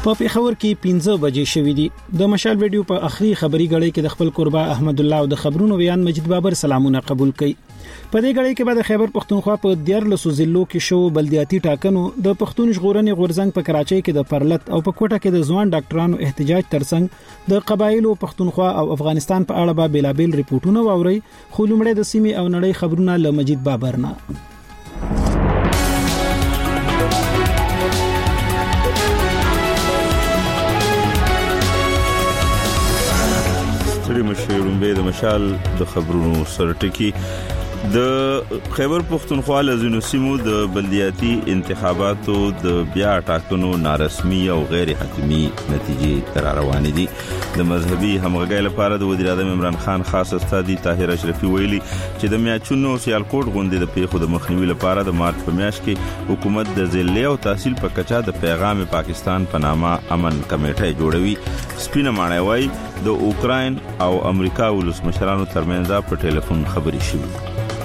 په پیښور کې 15 بجې شوې دي. د مشال ویډیو په اخري خبري غړي کې د خپل قربا احمد الله او د خبرونو بیان مجید بابر سلامونه قبول کړي. په دې غړي کې بعد خیبر پختونخوا په 14 ضلعو کې شو بلدیاتي ټاکنو د پښتون ژغورنې غورزنګ په کراچۍ کې د پرلت او په کوټه کې د ځوان ډاکټرانو احتجاج ترڅنګ د قبایلو پختونخوا او افغانستان په اړه به بلابل ریپورتونه واوري. خو لومړی د سیمې او نړۍ خبرونه له مجید بابر نه. د مشال د خبرونو سرټکی د خیبر پختونخوا لزینو سیمو د بلدیاتي انتخاباتو د بیا ټاکنو نارسمي او غیر حتمی نتیجې تر روانې دي. د مذهبي همغږۍ لپاره د وزیر اعظم عمران خان خاص استادي طاهر اشرفي ویلي چې د میاچونو سیالکوټ غونډې د پیښو د مخنیوي لپاره د مارچ په میاشت کې حکومت د ضلع او تحصیل په کچا د پیغام پاکستان په نامه امن کمیټه جوړوي. سپینه ماڼۍ وايي د اوکراین او امریکا ولسمشرانو ترمنځ په ټلیفون خبرې شوې.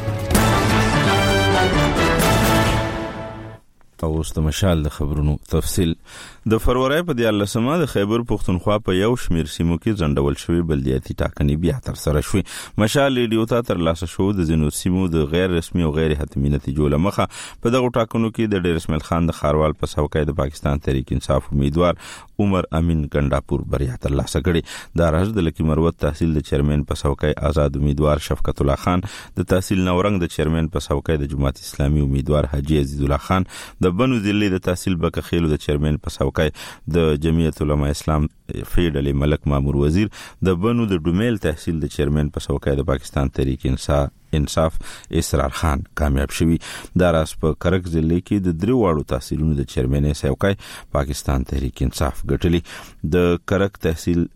اوس د مشال د خبرونو تفصیل. د فروری په 14مه د خیبر پختونخوا په یو شمیر سیمو کې ځنډول شوی بلدیاتي ټاکنې بیا تر سره شوې. مشال ریډیو ته تر لاسه شو د زینو سیمو د غیر رسمي او غیر حتمی نتیجو لمخه په دغه ټاکنو کې د ډیر اسماعیل خان د خاروال په څوکۍ د پاکستان تحریک انصاف امیدوار عمر امین ګنداپور بریا تر لاسه کړي. د راز د لکی مروت تحصیل د چیرمن په څوکۍ آزاد امیدوار شفقت الله خان، د تحصیل نورنګ د چیرمن په څوکۍ د جماعت اسلامي امیدوار حاجی عزیز الله خان، د بنو ضلع د تحصیل بکخیلو د چیرمن په څوکۍ د جمعیت علماء اسلام فیډ علی ملک مامور وزیر، د بنو د ډومیل تحصیل د چیرمن په څوکۍ د پاکستان تحریک انصاف اسرار خان کامیاب شوی. دا راس په کرک ضلع کې د درې واړو تحصیلونو د چیرمن څوکۍ پاکستان تحریک انصاف ګټلی. د کرک تحصیل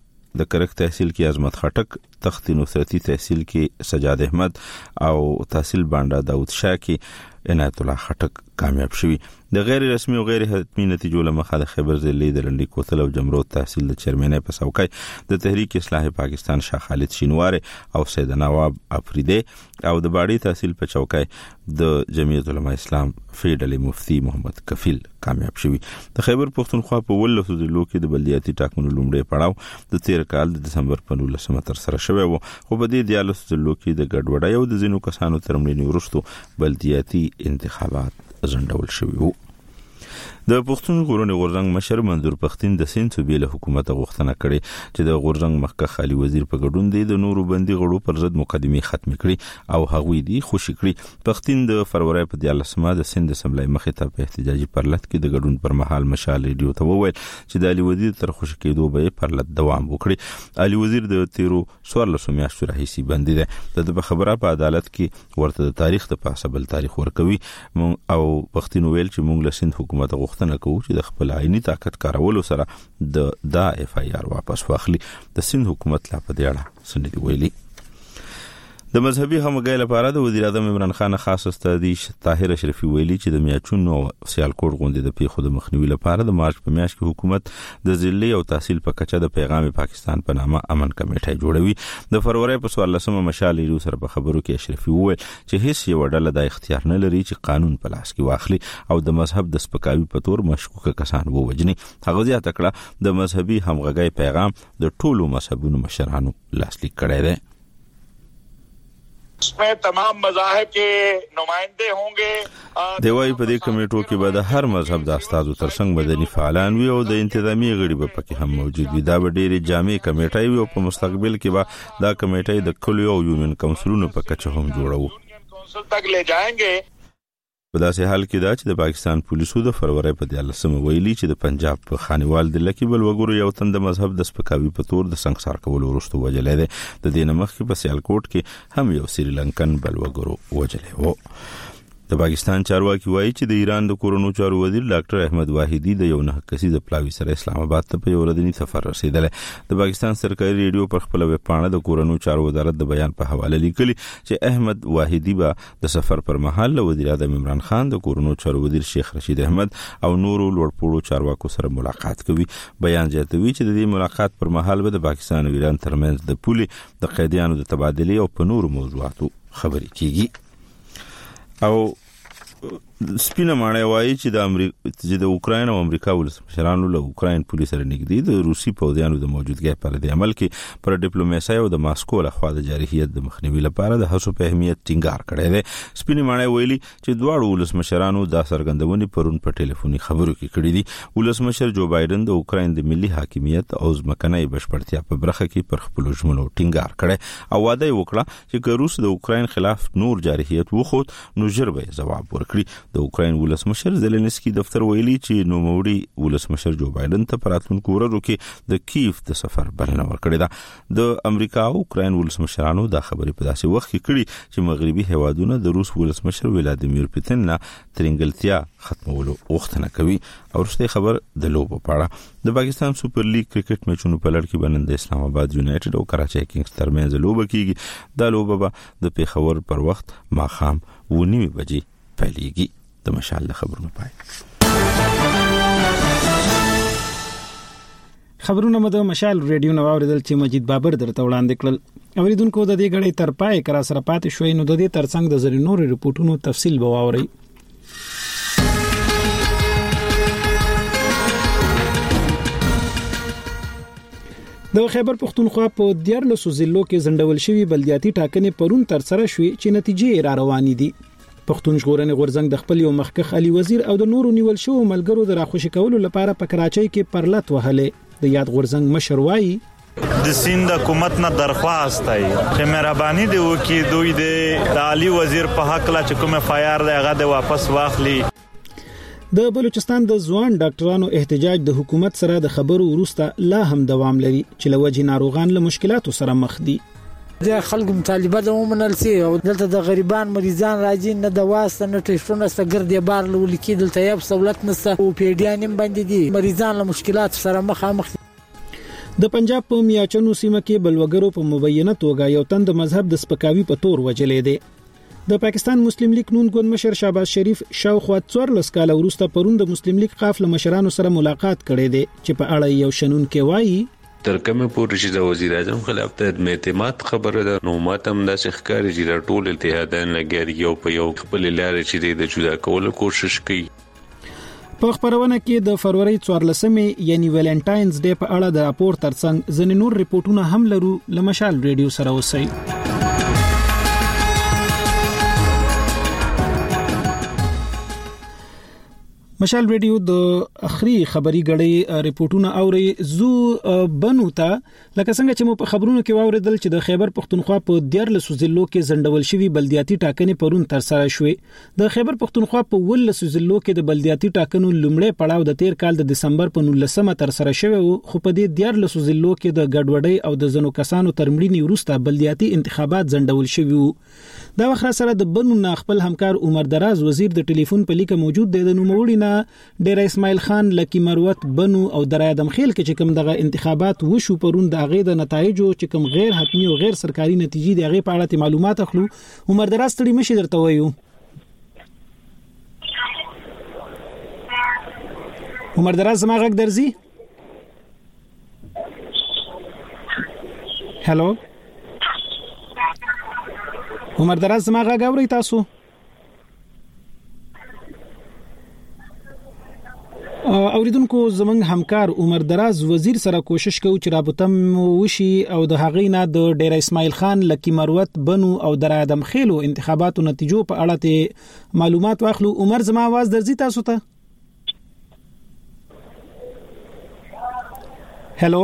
کې عظمت خټک، تخت نصرتی تحصیل کې سجاد احمد او تحصیل بانډا داود شاه کې عنایت الله خټک کامیاب شوی. د غیر رسمي او غیر حتمی نتیجو لمخه د خیبر ضلع د لنډی کوتل او جمرود تحصیل د چیرمن په څوکۍ د تحریک اصلاح پاکستان شاه خالد شینوار او سید نواب افریدی او د باډي تحصیل په څوکۍ د جمعیت علماء اسلام فیډ علی مفتی محمد کفیل کامیاب شوی. د خیبر پختونخوا په 18 ضلعو کې د بلدیاتي ټاکنو لومړی پړاو د 13 کال د دسمبر په 19 تر سره شوی و، خو په دې 14 ضلعو کې د ګډوډۍ او د ځینو کسانو تر مړینې وروسته بلدیاتي انتخابات ځنډول شوی وو. د پښتون ژغورنې غورزنګ مشر منظور پښتين د سین صوبې له حکومت غوښتنه کړې چې د غورزنګ مخکښ خالي وزیر په ګډون د نورو بندي غړو پر ضد مقدمه ختم کړي او هغوی دی خوشی کړي. پښتين د فروری په 14مه د سند اسمبلی مخې ته په احتجاجي پرلت کې د ګډون پر مهال مشال ریډیو ته وویل چې د علي وزیر تر خوشی کېدو به پرلت دوام وکړي. علي وزیر د 13 میاشتو راهیسي بندي ده. د خبره په عدالت کې ورته د تاریخ د پاسه بل تاریخ ورکوي او پښتين ویل چې موږ له سند حکومت غوښتنه کوو چې د خپل عیني طاقت کارولو سره د اف ای آر واپس واخلي. د سند حکومت لا په دې اړه سندې ویلي. د مذهبي همغږۍ لپاره د وزیر اعظم عمران خان خاص استادي طاهر اشرفي ویلي چې د میاچونو سیالکوټ غونډې د پیښو د مخنیوي لپاره د مارچ په میاشت کې حکومت د ضلع او تحصیل په کچه د پیغام پاکستان په نامه امن کمیټه جوړوي. د فروری په 14مه مشال ریډیو سره په خبرو کې اشرفي وویل چې هیڅ یو ډله د اختیار نه لري چې قانون په لاس کې واخلي او د مذهب د سپکاوي په تور مشکوک کسان ووجني. هغه زیاته کړه د مذهبي همغږۍ پیغام د ټولو مذهبونو مشرانو لاسلیک کړی دی. इसमें तमाम मज़ाहिब के नुमाइंदे होंगे. دیوای په دې کمیټو کې به د هر مذهب د استادو ترڅنګ مدني فعالان وي او د انتظامی غړي به پکې هم موجود وي. دا به ډېری جامع کمیټه وي او په مستقبل کې به دا کمیټه د کلیو او یونین کونسلونو په کچه هم جوړو. کونسل تک لے جائیں گے. په داسې حال کې دا چې د پاکستان پولیسو د فروری په 14مه ویلي چې د پنجاب په خانیوال د لکی بل وګورو یو تن د مذهب د سپکاوي په تور د سنگسار کولو وروسته وجلې ده. د دې نمخ کې په سیالکوټ کې هم یو سریلانکن بل وګورو وجلې وو. د پاکستان چارواکي وایي چې د ایران د کورونو چارو وزیر ډاکټر احمد واحدی د یو نه کسي د پلاوی سره اسلام آباد ته په یو ورځنی سفر رسیدل. د پاکستان سرکاري ریډیو پر خپل ویب پاڼه د کورونو چارو وزارت د بیان په حواله لیکلي چې احمد واحدی به د سفر پر مهال له وزیر اعظم عمران خان، د کورونو چارو وزیر شیخ رشید احمد او نورو لوړپوړو چارواکو سره ملاقات کوي. بیان زیاتوي چې د دې ملاقات پر مهال به د پاکستان او ایران ترمنځ د پولې د قیدیانو د تبادلې او په نورو موضوعاتو خبرې کیږي. او سپینه ماڼۍ وایي چې د اوکراین او امریکا ولسمشرانو له اوکراین پولیس سره نږدې د روسي پوځیانو د موجودګۍ پر د عمل کې پر ډیپلوماسي او د ماسکو لخوا د جارحیت د مخنیوي لپاره د هڅو په اهمیت ټینګار کړی دی. سپینه ماڼۍ ویلي چې دواړو ولسمشرانو د څرګندونې پرون په ټلیفوني خبرو کې کړې دي. ولسمشر جو بایدن د اوکراین د ملي حاکمیت او ځمکنۍ بشپړتیا په برخه کې پر خپل ژمنو ټینګار کړی او وعده وکړه چې روس د اوکراین خلاف نور جارحیت وخت نو ژر به جواب ورکړي. د اوکراین ولسمشر زيلنسکي دفتر ویلي چې نوموړي ولسمشر جو بایدن ته پراتونکو ورځو کې د کیف د سفر بلنه ورکړې ده. د امریکا او اوکراین ولسمشرانو دا خبرې په داسې وخت کې کړي چې مغربي هیوادونه د روس ولسمشر ولادیمیر پوتین نه ترنګلتیا ختمولو غوښتنه کوي. او وروستي خبر د لوبو په اړه د پاکستان سپر لیګ کرکټ میچونو په لړ کې بنن د اسلام آباد یونایټډ او کراچي کینګز ترمنځ لوبه کیږي. دا لوبه به د پیښور پر وخت ماخام 9:30 بجې پیلېږي. د مشال خبرونه پای خبرونه مده مشال ریډیو نو اوریدل چې مجید بابر درته وړاندې کړل. اوریدونکو د دې غړې تر پای کرا سره پاتې شوي نو د دې ترڅنګ د زری نور ریپورتونو تفصیل به واوري. د خیبر پختونخوا په 14 ضلعو کې زندول شوی بلدیاتي ټاکنې پرون تر سره شوې چې نتیجې را روانې دي. پښتون ژغورنې غورځنګ د خپل یو مخکخ علي وزیر او د نورو نیول شو ملګرو د راخوشي کولو لپاره په کراچۍ کې پرلط وهلې. د یاد غورځنګ مشر وایي د سیند حکومت نه درخواست ای چې مهرباني دی وکي دوی د علي وزیر په حق لا چې کوم فایر دی هغه د واپس واخلي. د بلوچستان د ځوان ډاکټرانو احتجاج د حکومت سره د خبرو وروسته لا هم دوام لري چې لوجه ناروغان له مشکلاتو سره مخ دي. د خلکو مطالبه د ومنل سي او دلته د غریبان مریضان راځي نه د واسطه نه ټیسټونه ستګردي بار لول کی دلته یو سہولت نسته او پیډیانم باندې دي مریضان له مشکلات سره مخامخ. د پنجاب په میاچنو سیمه کې بلوګرو په مبینه توګه یو تند مذهب د سپکاوي په تور وجلې دي. د پاکستان مسلم لیگ نون ګوند مشر شهباز شریف شاوخوا 14 کال وروسته پرون د مسلم لیگ قافله مشرانو سره ملاقات کړې ده چې په اړه یو شنون کې وایي ترکمه پورې چې د وزیر اعظم خلاف ته اعتماد خبره ده نو ماتم د ښکاری چې ټول اتحادان لګر یو په یو خپل لارې چې د جدا کولو کوشش کوي. په خبرونه کې د فروری 14 یعنی ویلنټاینز ډے په اړه د راپور ترڅنګ ځینې نور ریپورتونه هم لرو. لمشال ریډیو سره اوسئ. مشال ریډیو د اخري خبري غړي ریپورتونه اوري زو بنو ته لکه څنګه چې مو په خبرونو کې واوریدل چې د خیبر پختونخوا په 14 ضلعو کې زندول شوی بلدیاتي ټاکنې پرون تر سره شوې. د خیبر پختونخوا په 18 ضلعو کې د بلدیاتي ټاکنو لومړی پړاو د 13 کال د دسمبر په 19 تر سره شوی خو په دې 14 ضلعو کې د ګډوډۍ او د زنو کسانو ترمړینی وروسته بلدیاتي انتخابات زندول شوی وو. دا وخت سره د بنو نه خپل همکار عمر دراز وزیر د ټلیفون په لیکه موجود دی. د نوموړي ډیر اسماعیل خان لکی مروت بنو او درای ادم خیل کې چې کوم دغه انتخابات وشو پرون د هغه د نتایجو چې کوم غیر حتمی او غیر سرکاري نتیجې د هغه په اړه معلومات اخلو. عمر دراز تړي مشي درته وایو. عمر دراز زما غږ درځي؟ هالو عمر دراز زما غږ اوري تاسو؟ اوریدونکو زمنګ همکار عمر دراز وزیر سره کوشش کوي چې رابطه وشي او د هغې نه د ډیر اسماعیل خان لکی مروت بنو او درای ادم خیلو انتخاباتو نتیجو په اړه ته معلومات واخلو. عمر زما आवाज درځي تاسو ته؟ هالو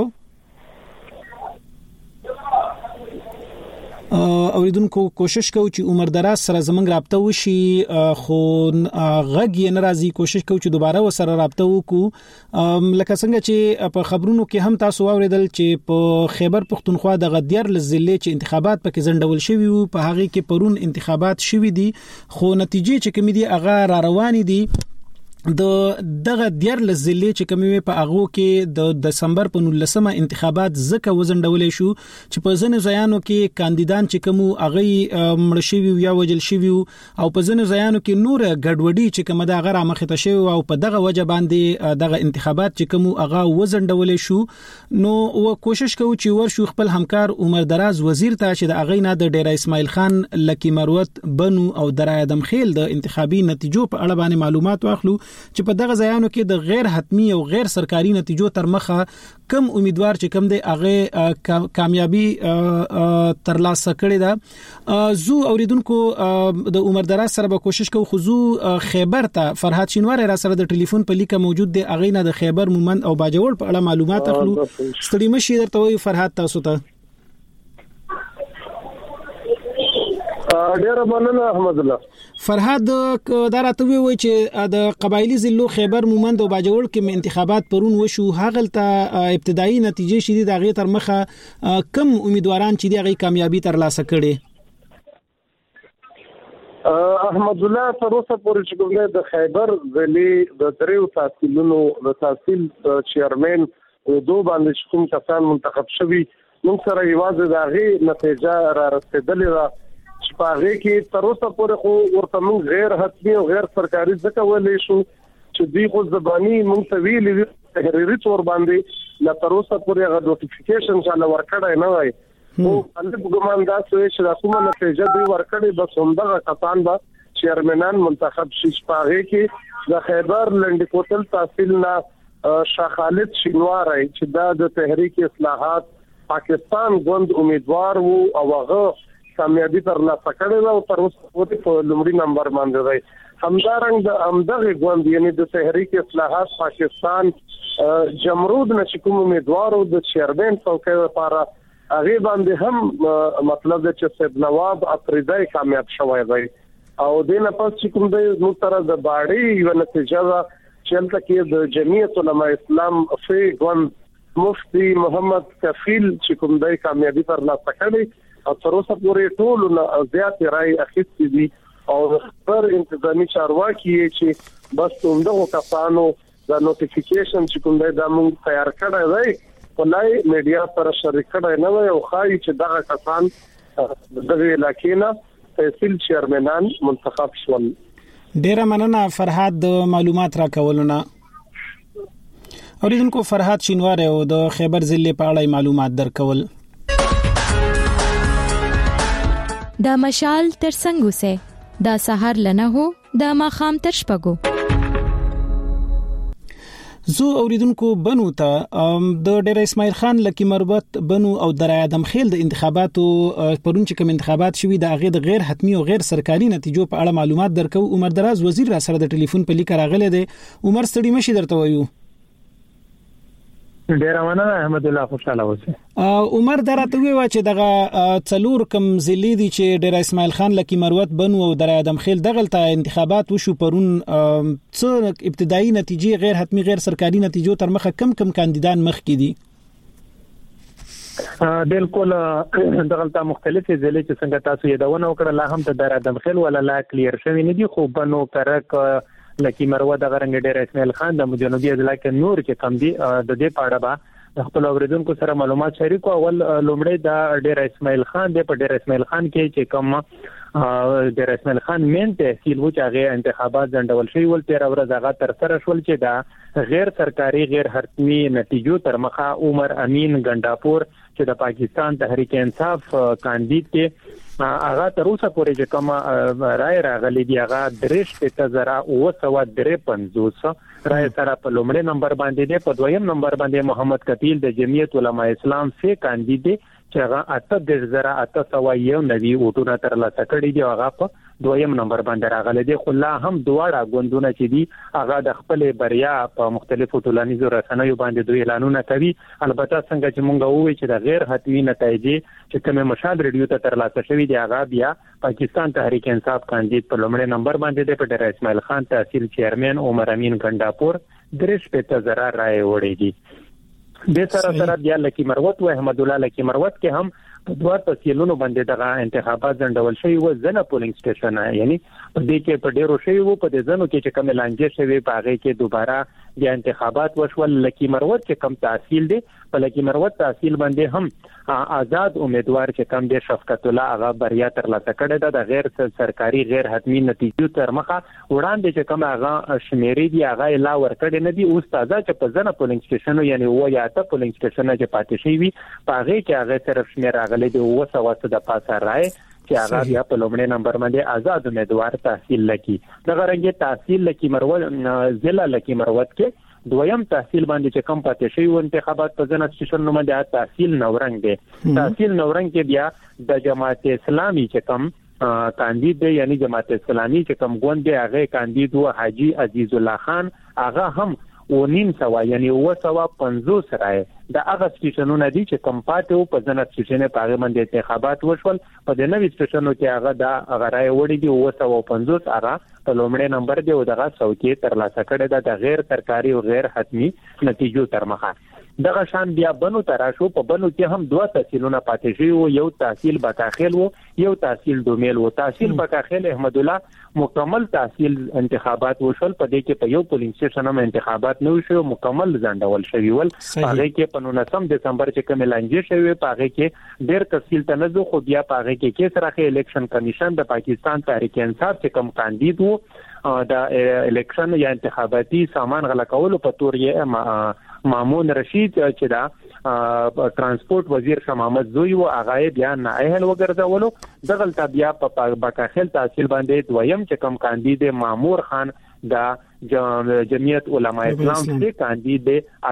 اوریدونکو کوشش کوي چې عمر دراز سره زمنګ رابطه وشي خو غږ یې ناراضي. کوشش کوي چې دوباره وسره رابطه وکړو. لکه څنګه چې په خبرونو کې هم تاسو اوریدل چې په خیبر پختونخوا د غدیر لزلې چې انتخابات پکې زندول شوی وو په هغه کې پرون انتخابات شوی دي خو نتیجې چې کوم دي هغه را روان دي. دغه دیر لزلې چې کومې په هغه کې د دسمبر په 19مه انتخابات زکه وزندولې شو چې په ځینو ځایانو کې کاندیدان چې کوم هغه مړ شوی یا وجل شوی او په ځینو ځایانو کې نور ګډوډي چې کوم د هغه مخته شوی او په دغه وجه باندې دغه انتخابات چې کوم هغه وزندولې شو نو و کوشش کوي چې ورشو خپل همکار عمر دراز وزیر ته چې د هغه نه د ډیر اسماعیل خان لکی مروت بنو او درای ادم خیل د انتخابي نتیجو په اړه باندې معلومات واخلو چې په دغه ځایانو کې د غیر حتمی او غیر سرکاري نتیجو تر مخه کم امیدوار چې کم دی هغه کامیابی ترلاسه کړی دا زو اوریدونکو د عمر دراز سره به کوشش کوو خو خیبر ته فرهاد شینوار را سره د ټلیفون په لیکه موجود دی هغه نه د خیبر مومند او باجوړ په اړه معلومات اخلو ستړي مشي درته وي فرهاد تاسو ته ډیر مننه احمد الله فرهاد دا راته وی چې د قبایلی ضلعو خیبر مومند او باجوړ کې انتخابات پرون وشو هغه ته ابتدایي نتیجې شې د هغه تر مخه کم امیدواران چې د هغه کامیابی ترلاسه کړي احمد الله تر اوسه پورې چې کومه د خیبر ضلع د دریو تحصیلونو د تحصیل چیرمن او دوه باندې کوم کسان منتخب شوي موږ سره یوازې د هغه نتیجه را رسیدلې ده چې په هغه کې تر اوسه پورې خو ورته موږ غیر حتمی او غیر سرکاري ځکه ولې شو چې دوی خو زبانی موږ ته ویلي تحریري تور باندې لا تر اوسه پورې هغه نوټیفیکیشن چې ورکړای نه وای او الګ ګمان دا چې دا کومه نتیجه دوی ورکړي بس همدغه کسان به چیرمنان منتخب شي په هغه کې د خیبر لنډ کوتل تحصیل نه شاه خالد شینوار چې دا د تحریک اصلاحات پاکستان ګوند امیدوار وو او هغه کامیابی ترلاسه کړې او تر اوسه پورې په لومړي نمبر باندې دی همدارنګ د امدغه ګوند یعنی د تحریک اصلاحات پاکستان جمرود نشکوم امیدوارو د چیرمن څوکۍ لپاره هغه باندې هم مطلب چې سید نواب افریدی کامیاب شوی دی او د نه پس چې کوم د نو تر د باړې یو نتیجه چې کې د جمعیت علماء اسلام فی ګوند مفتی محمد کفیل چې کوم د کامیابی ترلاسه کړې او تر اوسه پورې ټول زیات رائے اخیستې دي او پر انتظامی چارواکي چې بس همدغه کسانو د نوټیفیکیشن چې کوم د موږ تیار کړی دی ولای میډیا سره شریک کړی نه وي او خای چې دغه کسان دغه علاقې نه تحصیل چیرمنان منتخب شول. ډیره مننه فرهاد د معلومات را کولونه. اوریدونکو فرهاد شینوار او د خیبر ضلع په اړه معلومات درکول. دا مشال تر څنګه سه دا سحر لنه هو دا ماخام تر شپګو زو اوریدونکو بنو ته د ډیر اسماعیل خان لکی مربوط بنو او درای ادم خیل د انتخاباتو پرون چې کوم انتخابات شوي د هغه د غیر حتمی او غیر سرکاري نتیجو په اړه معلومات درکو عمر دراز وزیر را سره د ټلیفون په لیک راغله دی عمر ستړي مشي درته وایو ډیر مننه احمد الله خوشاله اوسه عمر درته وی چې دغه څلور کم ضلع دي چې ډیر اسماعیل خان لکی مروت بنو او درای ادم خیل دغه انتخابات وشو پرون څو ابتدایي نتیجې غیر حتمی غیر سرکاري نتیجو تر مخه کم کاندیدان مخ کې دي بالکل دغه مختلفې ضلع چې څنګه تاسو یې داونه وکړه لا هم د درای ادم خیل ولا لا کلیر شوی نه دي خو بنو کرک لکی مروه د غرنګ ډیر اسماعیل خان د جنوبي اضلاع کې نور چې کم دي د دې پاړه با د خپل اوریدونکو سره معلومات شریکو اول لومړی د ډیر اسماعیل خان د په ډیر اسماعیل خان کې چې کوم ډیر اسماعیل خان مين تحصیل و چې هغه انتخابات ځنډول شوی ول 13 ورځې هغه تر سره شول چې دا غیر سرکاري غیر حتمی نتیجو تر مخه عمر امین ګنداپور چې د پاکستان تحریک انصاف کاندید کې هغه تر اوسه پورې چې کوم رائے راغلي دی هغه 3,953 رائے سره په لومړي نمبر باندې دی په دویم نمبر باندې محمد کفیل د جمعیت علماء اسلام سے کاندید دی چې هغه 8,891 ووټونه ترلاسه کړي دي هغه په دویم نمبر باندې راغلي دي خو لا هم دواړه غوندونه چې دي هغه د خپل بریا په مختلفو ټولنیزو رسنیو باندې دوی اعلانونه کوي البته څنګه چې مونږ وایو چې د غیر حتمی نتایج چې کومه مشال ریډیو ته ترلاسه شوی دی هغه بیا پاکستان تحریک انصاف کاندید په لومړي نمبر باندې دی په ډیر اسماعیل خان تحصیل چیرمن عمر امین ګنداپور 3,000 رائے وړي دي د سره بیا لکی مروت او احمد الله لکی مروت کې هم په دوه تحصیلونو باندې دغه انتخابات ځنډول شوی و ځنه پولینګ سټیشن یعنی په دې کې په ډیرو شوی و په دې ځنو کې چې کوم لانجه شوی په هغه کې دوباره د انتخابات وشول لکی مروت چې کم تحصیل دی په لکی مروت تحصیل باندې هم آزاد امیدوار چې کم دی شفقت الله هغه بریا ترلاسه کړې ده د غیر سرکاري غیر حتمی نتیجو تر مخه وړاندې چې کم هغه شمیرې دی هغه لا ورکړې نه دی اوس تازه چې په ځنه پولینګ سټیشن یعنی و یا ته پولینګ سټیشن چې پاتې شي وي په هغه کې هغه طرف شمیر راغلي دی 200 د پاسه راي چې هغه بیا په لومړي نمبر باندې آزاد امیدوار تحصیل لکی دغه رنګه تحصیل لکی مروت ضلع لکی مروت کې دویم تحصیل باندې چې کم پاتې شي و انتخابات په ځنه سټیشن نوم دی تحصیل نورنګ دی تحصیل نورنګ کې بیا د جماعت اسلامي چې کم کاندید دی یعنی جماعت اسلامي چې کم ګوند دی هغه کاندید و حاجی عزیز الله خان هغه هم و نیم سوا یعنی 250 رای د هغه سټیشنونه دي چې کم پاتې په ځنه سټیشن په هغه باندې انتخابات وشول په د نوې سټیشنونو کې هغه د غرای وړي دي 250 هغه په لومړي نمبر دی او دغه څوکۍ ترلاسه کړې ده د غیر سرکاري او غیر حتمی نتیجو تر مخه دغه شان بیا بنو تراشو په بنو کې هم دوه تحصیلونه پاتې شوی او یو تحصیل بکاخیل او یو تحصیل دومیل او تحصیل بکاخیل احمد الله مکمل تحصیل انتخابات وشول په دې کې په یو پولینګ سټیشن هم انتخابات نه وشو مکمل ځنډول شوی ول هغه کې په 19 دسمبر چې کوم لانجه شوی په هغه کې ډېر تفصیل تنزو خو بیا په هغه کې سره الیکشن کمیشن د پاکستان تحریک انصاف چې کوم کاندید وو د الیکشن یا انتخاباتي سامان غلا کولو په تور یې مامون رشید چې دا ترانسپورت وزیر شاه محمد زوی او هغه بیا نه اهل وګرځولو دغلت بیا په بکاخیل تحصیل باندې دویم چې کوم کاندید مامور خان دا جمعیت علماء اسلام چې کاندید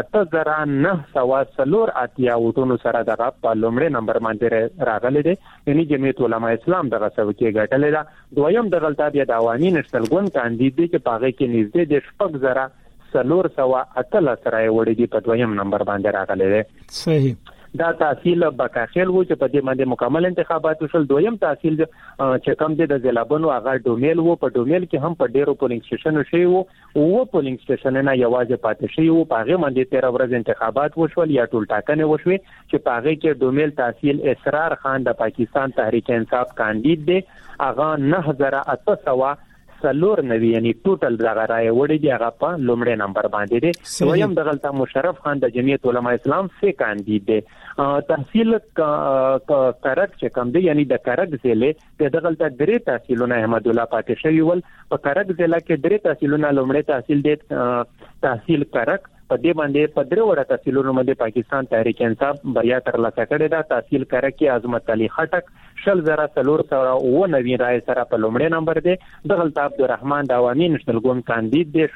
8904 اتیا وټونو سره دغه په لومړي نمبر باندې راغلي دي یعنی جمعیت علماء اسلام دغه څوکۍ ګټلې ده دویم دغلت بیا د عوامي نشل ګوند کاندید چې پاغه کې نږدې د شپږ زره سلور سوا اتل سره وړي دي په دویم نمبر باندې راغلي دي صحیح دا تحصیل بکاخیل وو چې په دې باندې مکمل انتخابات وشول دویم تحصیل چې کم دي د ضلعونو هغه ډومیل وو په ډومیل کې هم په ډیرو پولینګ سټیشن شوی وو او پولینګ سټیشن نه یوازې پاتې شوی وو په هغه باندې 13 ورځې انتخابات وشول یا ټول ټاکنه وشوي چې په هغه کې ډومیل تحصیل اسرار خان د پاکستان تحریک انصاف کاندید دی هغه 9800 سلور نوی یعنی ټوټل دغه رای وړي دی هغه په لومړي نمبر باندې دی دویم دغلت مشرف خان د جمعیت علماء اسلام سے کاندید دی تحصیل کرک چې کم دی یعنی د کرک ضلع د دغلت درې تحصیلونه احمد الله پاتې شوی ول په کرک ضلع کې درې تحصیلونه لومړي تحصیل دی تحصیل کرک په دې باندې په درې وړه تحصیلونو باندې پاکستان تحریک انصاف بریا ترلاسه کړې ده تحصیل کرک کې عظمت علي خټک شل زره سلور سره او نوی رای سره په لومړي نمبر دی دغلت عبدالرحمن د عوامي نشنل ګوند کاندید دی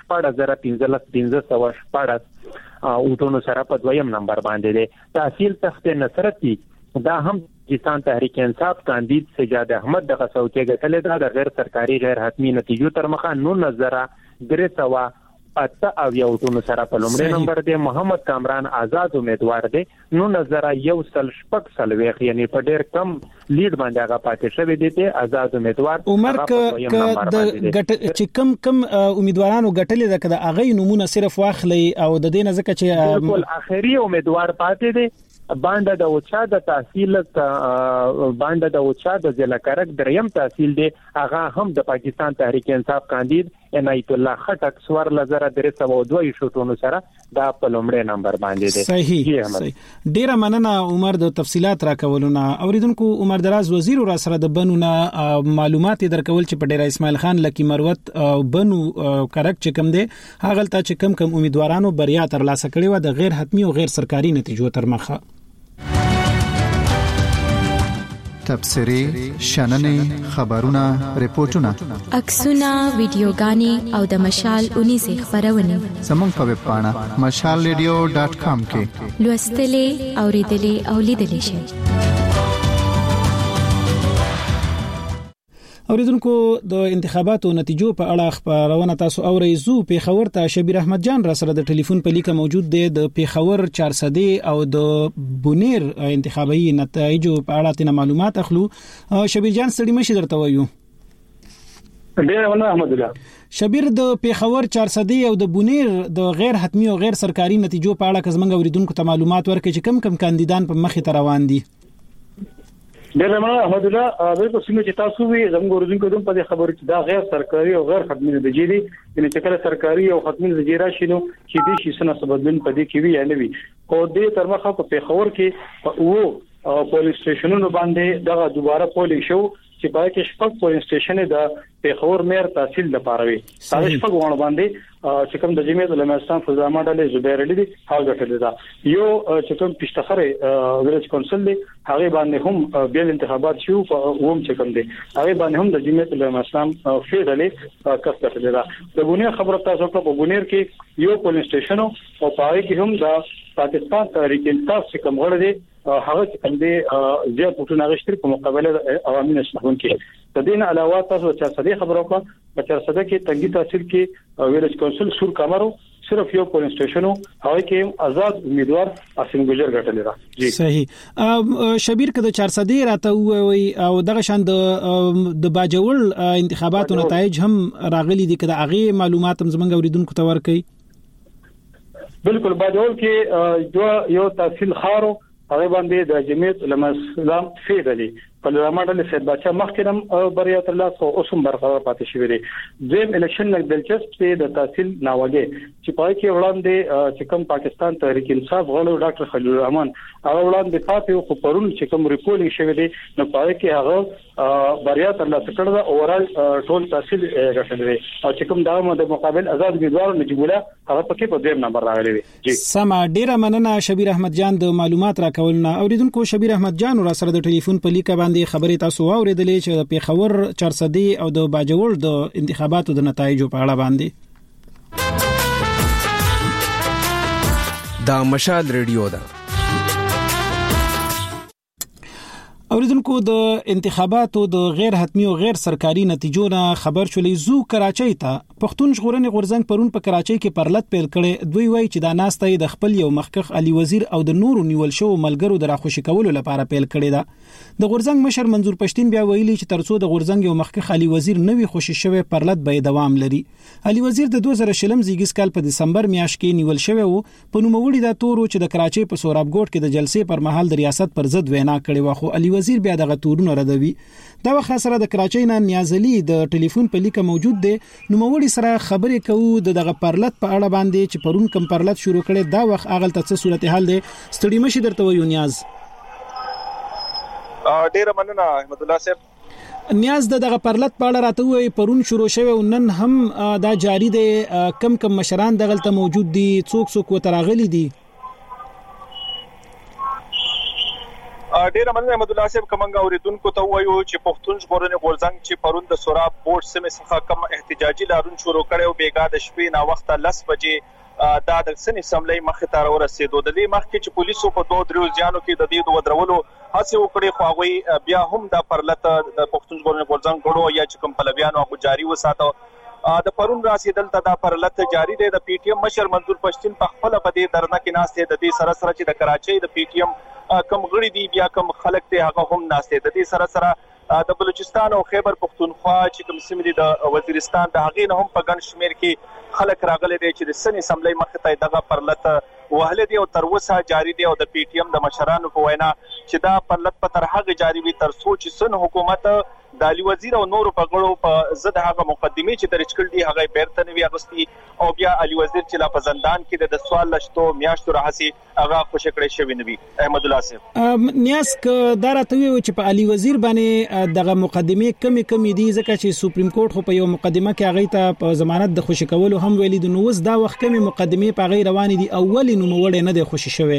14514 اوټونو سره په دویم نمبر باندې دی تحصیل تخت نصرتی دا هم پاکستان تحریک انصاف کاندید سجاد احمد دغه څوکۍ ګټلې ده د غیر سرکاري غیر حتمی نتیجو تر مخه 9300 اته او یو ټونو سره په لومړي نمبر دی محمد کامران آزاد امیدوار دی 9140 یعنی په ډېر کم لیډ باندې هغه پاتې شوی دی ته آزاد امیدوار عمر چې کم امیدوارانو ګټلې ده کده هغه نمونه صرف واخلي او د دې نه ځکه چې بالکل اخري امیدوار پاتې دی باندې د اوچا د تحصیل باندې د اوچا د ضلع کرک دریم تحصیل دی هغه هم د پاکستان تحریک انصاف کاندید عنایت الله خټک 14302 شوټونو سره دا په لومړي نمبر باندې دی صحیح ډیره مننه عمر د تفصيلات راکولونه اوریدونکو عمر دراز وزیر را سره د بنونه معلومات درکول چې په ډیره اسماعیل خان لکی مروت بنو کرک چې کم دی هغه ته چې کم امیدوارانو بریا ترلاسه کړي و د غیر حتمی او غیر سرکاري نتیجو تر مخه تبصري شننې خبرونه ریپورتونه عکسونه ویډیوګانې او د مشال 19 خبرونه زموږ په ویب پاڼه mashalradio.com کې لوستلې اوریدلې او لیدلې شئ اوریدونکو د انتخاباتو نتیجو په اړه خبرونه تاسو اورئ پیښور ته شبیر احمد جان را سره د ټلیفون په لیکه موجود دی د پیښور 400 او د بونیر انتخابي نتایجو په اړه تاسو معلومات اخلو شبیر جان ستړي مشي درته وایو ډیر ونه احمد الله شبیر د پیښور 400 او د بونیر د غیر حتمی او غیر سرکاري نتیجو په اړه کزمنګ اوریدونکو ته معلومات ورکړي چې کم کاندیدان په مخه روان دي ډېر مننه احمد الله. بالکل څنګه چې تاسو وی زموږ ورزونکو دوم په خبرو چې دا غیر سرکاري او غیر خدمي نتیجې دي چې کله سرکاري او خدمي نتیجې راشي نو چې دې شي سره سبدلن پدې کې وی یا نه وي. او دې تر مخه په پیښور کې وو پولیس سټیشنونو باندې دا دوباره پولیس شو چې پای کې شپږ پولیس سټیشن د پیښور مېر تحصیل لپاره وي. هغه شپږ ونه باندې چې کوم د جمعیت علماء اسلام فضامه ډلې زبیر علي دي هغه ټول دا یو چې کوم پښتخره ویلج کونسل دی هغه باندې هم بیل انتخابات شو په ووم چې کوم دی هغه باندې هم د جمعیت علماء اسلام فیډلې کس ټول دا د بونیر خبره تاسو په بونیر کې یو پولیس سټیشن او پای کې هم د پاکستان تحریک انصاف چې کوم غړي دي هغه چې کوم دي زیات پټونه غشتري په مقابله عوامي نشون کې د دین علاوه تاسو چې صدې خبرو کو په 400 کې تنګي تحصیل کې ویلج کونسل سور کمرو صرف یو پولیس سټیشن هغه کې آزاد امیدوار اسیم ګجر غټل را جی صحیح. شبیر کده 400 راته وي او دغه شان د باجوړ انتخاباتو نتایج هم راغلي دي کده هغه معلومات هم زمونږ اوریدونکو ته ورکړي. بالکل باجوړ کې یو تحصیل خارو هغه باندې د جمعیت علماء اسلام فیډلې په لامل سید بچا مخکرم بریا تر لاسه اوسم برقرار پاتې شوی دی. زم الیکشن لک دلچسپ دی د تحصیل ناوګه چې پای کې وړاندې چې کوم پاکستان تحریک انصاف غړو ډاکټر خلیل الرحمن هغه وړاندې پاتې خو پرون چې کوم ریپورټینګ شوی دی نو پای کې هغه بریا تر لاسه کړل او اورال ټول تحصیل غټل دی او چې کوم دا د مقابل آزاد امیدوار نجیب الله هغه پکې په دیم نمبر راغلی دی. جی سما ډیره مننه شبیر احمد جان د معلومات راکولنه. اوریدونکو شبیر احمد جان را سره د ټلیفون په لیکه باندې خبرې تاسو اوریدلې چې د پیښور 400 او د باجوړ د انتخاباتو د نتایجو په اړه باندې دا مشال ریډیو ده. اوریدونکو د انتخاباتو د غیر حتمی او غیر سرکاري نتیجو نه خبر شولې زو کراچۍ ته پښتون ژغورنې غورځنګ پرون په کراچۍ کې پرلط پیل کړي. دوی وایي چې دا ناستې د خپل یو مخکخ علي وزیر او د نورو نیول شو ملګرو د راخوشي کولو لپاره پیل کړي ده. د غورځنګ مشر منظور پښتين بیا ویلي چې ترڅو د غورځنګ یو مخکخ علي وزیر نوې خوشي شوی پرلط به دوام لري. علي وزیر د 2000 زیږس کال په دسمبر میاشت کې نیول شوی وو. په نوموړي دا تورو چې د کراچۍ په سورابګوټ کې د جلسې پر مهال د ریاست پر ضد وینا کړې و خو علي وزیر بیا دغه تورونه ردوي. دا وخت سره د کراچۍ نه نیاز علي د ټلیفون په لیکه موجود دی. نوموړي سره خبرې کوو دغه پرلط په اړه باندې چې پرون کوم پرلط شروع کړي دا وخت اغل ته صورتحال دی. ستړي مشي درته ویو نیاز. ډیر مننه احمد الله صاحب. نیاز دغه پرلط په اړه راته وی پرون شروع شوی او نن هم دا جاری دی. کم مشران دغه موجود دي څوک وتراغلي دي. ډیر مننه احمد الله صاحب. کومنګ اوریدونکو ته وایو چې پښتون ژغورنې غورځنګ چې پرون د سوراب بورډ سیمه څخه کم احتجاجي لارون شروع کړي او بیګا د شپې نا وخت 10 بجې دا د سن اسمبلی مخ ته ورسېدو. د دې مخ کې چې پولیسو په 2-3 ځانو کې د دې ودرولو هڅه وکړي خو هغه بیا هم د پرلط د پښتون ژغورنې غورځنګ غړو یا چې کوم پلویانو هغه جاری وساتو. د پرون راسیدل ته د پرلط جاری دی. د پی ټی ایم مشر منظور پښتين په خپل بده درنه کې ناشته د دې سره چې د کراچۍ د پی ټی ایم کم غړي دي بیا کم خلک ته هغه هم ناشته د دې سره د بلوچستان او خیبر پختونخوا چې کوم سیمې دي د وزیرستان د هغې نه هم په ګڼ شمیر کې خلک راغلي دي چې د سن اسمبلی مخ ته دغه پرلط وهله دي او تر اوسه جاری دي. او د پی ټی ایم د مشرانو په وینا چې دا پرلط په تر هغه جاری وي تر څو چې سن حکومت د علي وزیر او نورو په غړو په ضد هغه مقدمه چې درج کړل دي هغه بیرته نوي اغستی او بیا علي وزیر چې لا په زندان کې د سوال لشتو میاشتو راهسي هغه خوشی کړی شوی نوي. احمد الله صاحب نیاس ک دا راته وی چې په علي وزیر باندې دغه مقدمه کمی دي ځکه چې سپریم کورټ خو په یو مقدمه کې هغه ته په ضمانت د خوشی کولو هم ویلي د نووس دا وخت کمی مقدمه په غیر روان دي اولی نوموړی نه دی خوشی شوی.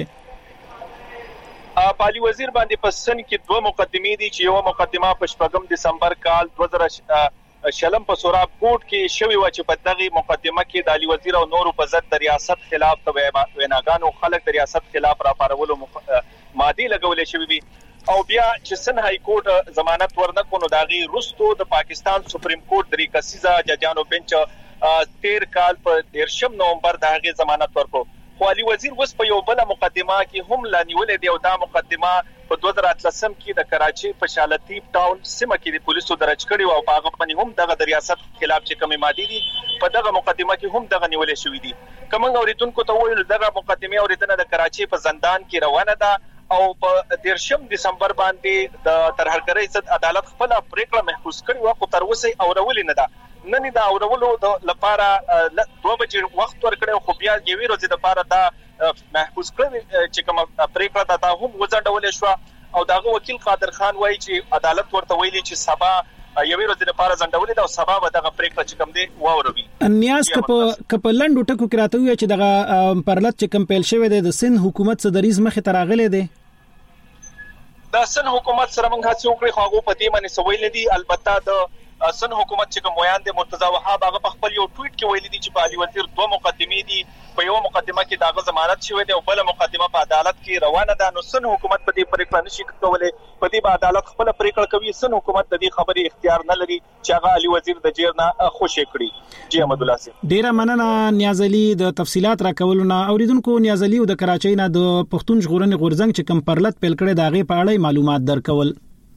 علي وزیر باندې په سن کې 2 مقدمې دي چې یو مقدمه په 8 دسمبر کال 2000 په سوراب کوټ کې شوی و چې په دغه مقدمه کې د علي وزیر او نورو په ضد د ریاست خلاف د ویناګانو خلک د ریاست خلاف را پارولو ماده لګولې شوی وي او بیا چې سن های کورټ ضمانت ورنکونو داغي رستو د پاکستان سپریم کورټ درې کسیزه ججانو بنچ 13 کال په 13 نومبر داغي ضمانت ورکو. خو علي وزیر وس په یو بل مقدمه کې هم لا نیولې دی او دا مقدمه په 2013 کې د کراچۍ په شالتیب ټاون سیمه کې د پولیسو درج کړي او په هغه باندې هم دغه د ریاست خلاف چې کومې مادي دي په دغه مقدمه کې هم دغه نیولې شوې دي. کومنګ اوریدونکو ته وایي دغه مقدمه اوریدنه د کراچۍ په زندان کې روانه ده او په 13 دسمبر باندې د ترهګرۍ ضد عدالت خپل پریکړه محفوظ کړې و خو تر اوسه اورول نه ده. نن دا اورولو لپاره 2 بجې وخت ورکړو خو بیا یوې ورځې لپاره دا محفوظ کړی چې کوم پریکړه دا هم وځنډول شو او داغه وکیل قادر خان وایي چې عدالت ورته ویلي چې سبا یوې ورځې لپاره ځنډولې ده او سبا به دغه پریکړه چې کوم دی واوروي. نیاز کپ لنډ ټکو کې راته وی چې دغه پرلط چې کمپیل شوی دی د سند حکومت څخه دریز مخه تراغلې دی. د سند حکومت سره موږ هڅه وکړې خو هغه په دې باندې سویل دي. البته د سند حکومت چې کوم ویان د مرتضی وهاب هغه په خپل یو ټویټ کې ویلي دي چې په علي وزیر 2 مقدمې دي. په یو مقدمه کې داغه ضمانت شوی دی او بل مقدمه په عدالت کې روانه ده. نو سند حکومت په دې پریکړه نشي کولای، په دې به عدالت خپل پریکړه کوي. سند حکومت د دې خبرې اختیار نه لري چې هغه علي وزیر د جیر نه خوشی کړي. جی احمد الله سي ډیره مننه نیاز علي د تفصيلات راکولونه. اوریدونکو نیاز علي د کراچۍ نه د پښتون ژغورنې غورځنګ چې کم پرلط پیل کړي داغه په اړه معلومات درکول.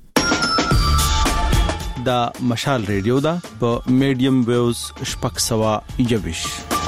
دا مشال ریډیو دا په میډیم ویوز شپږ سوا یوش.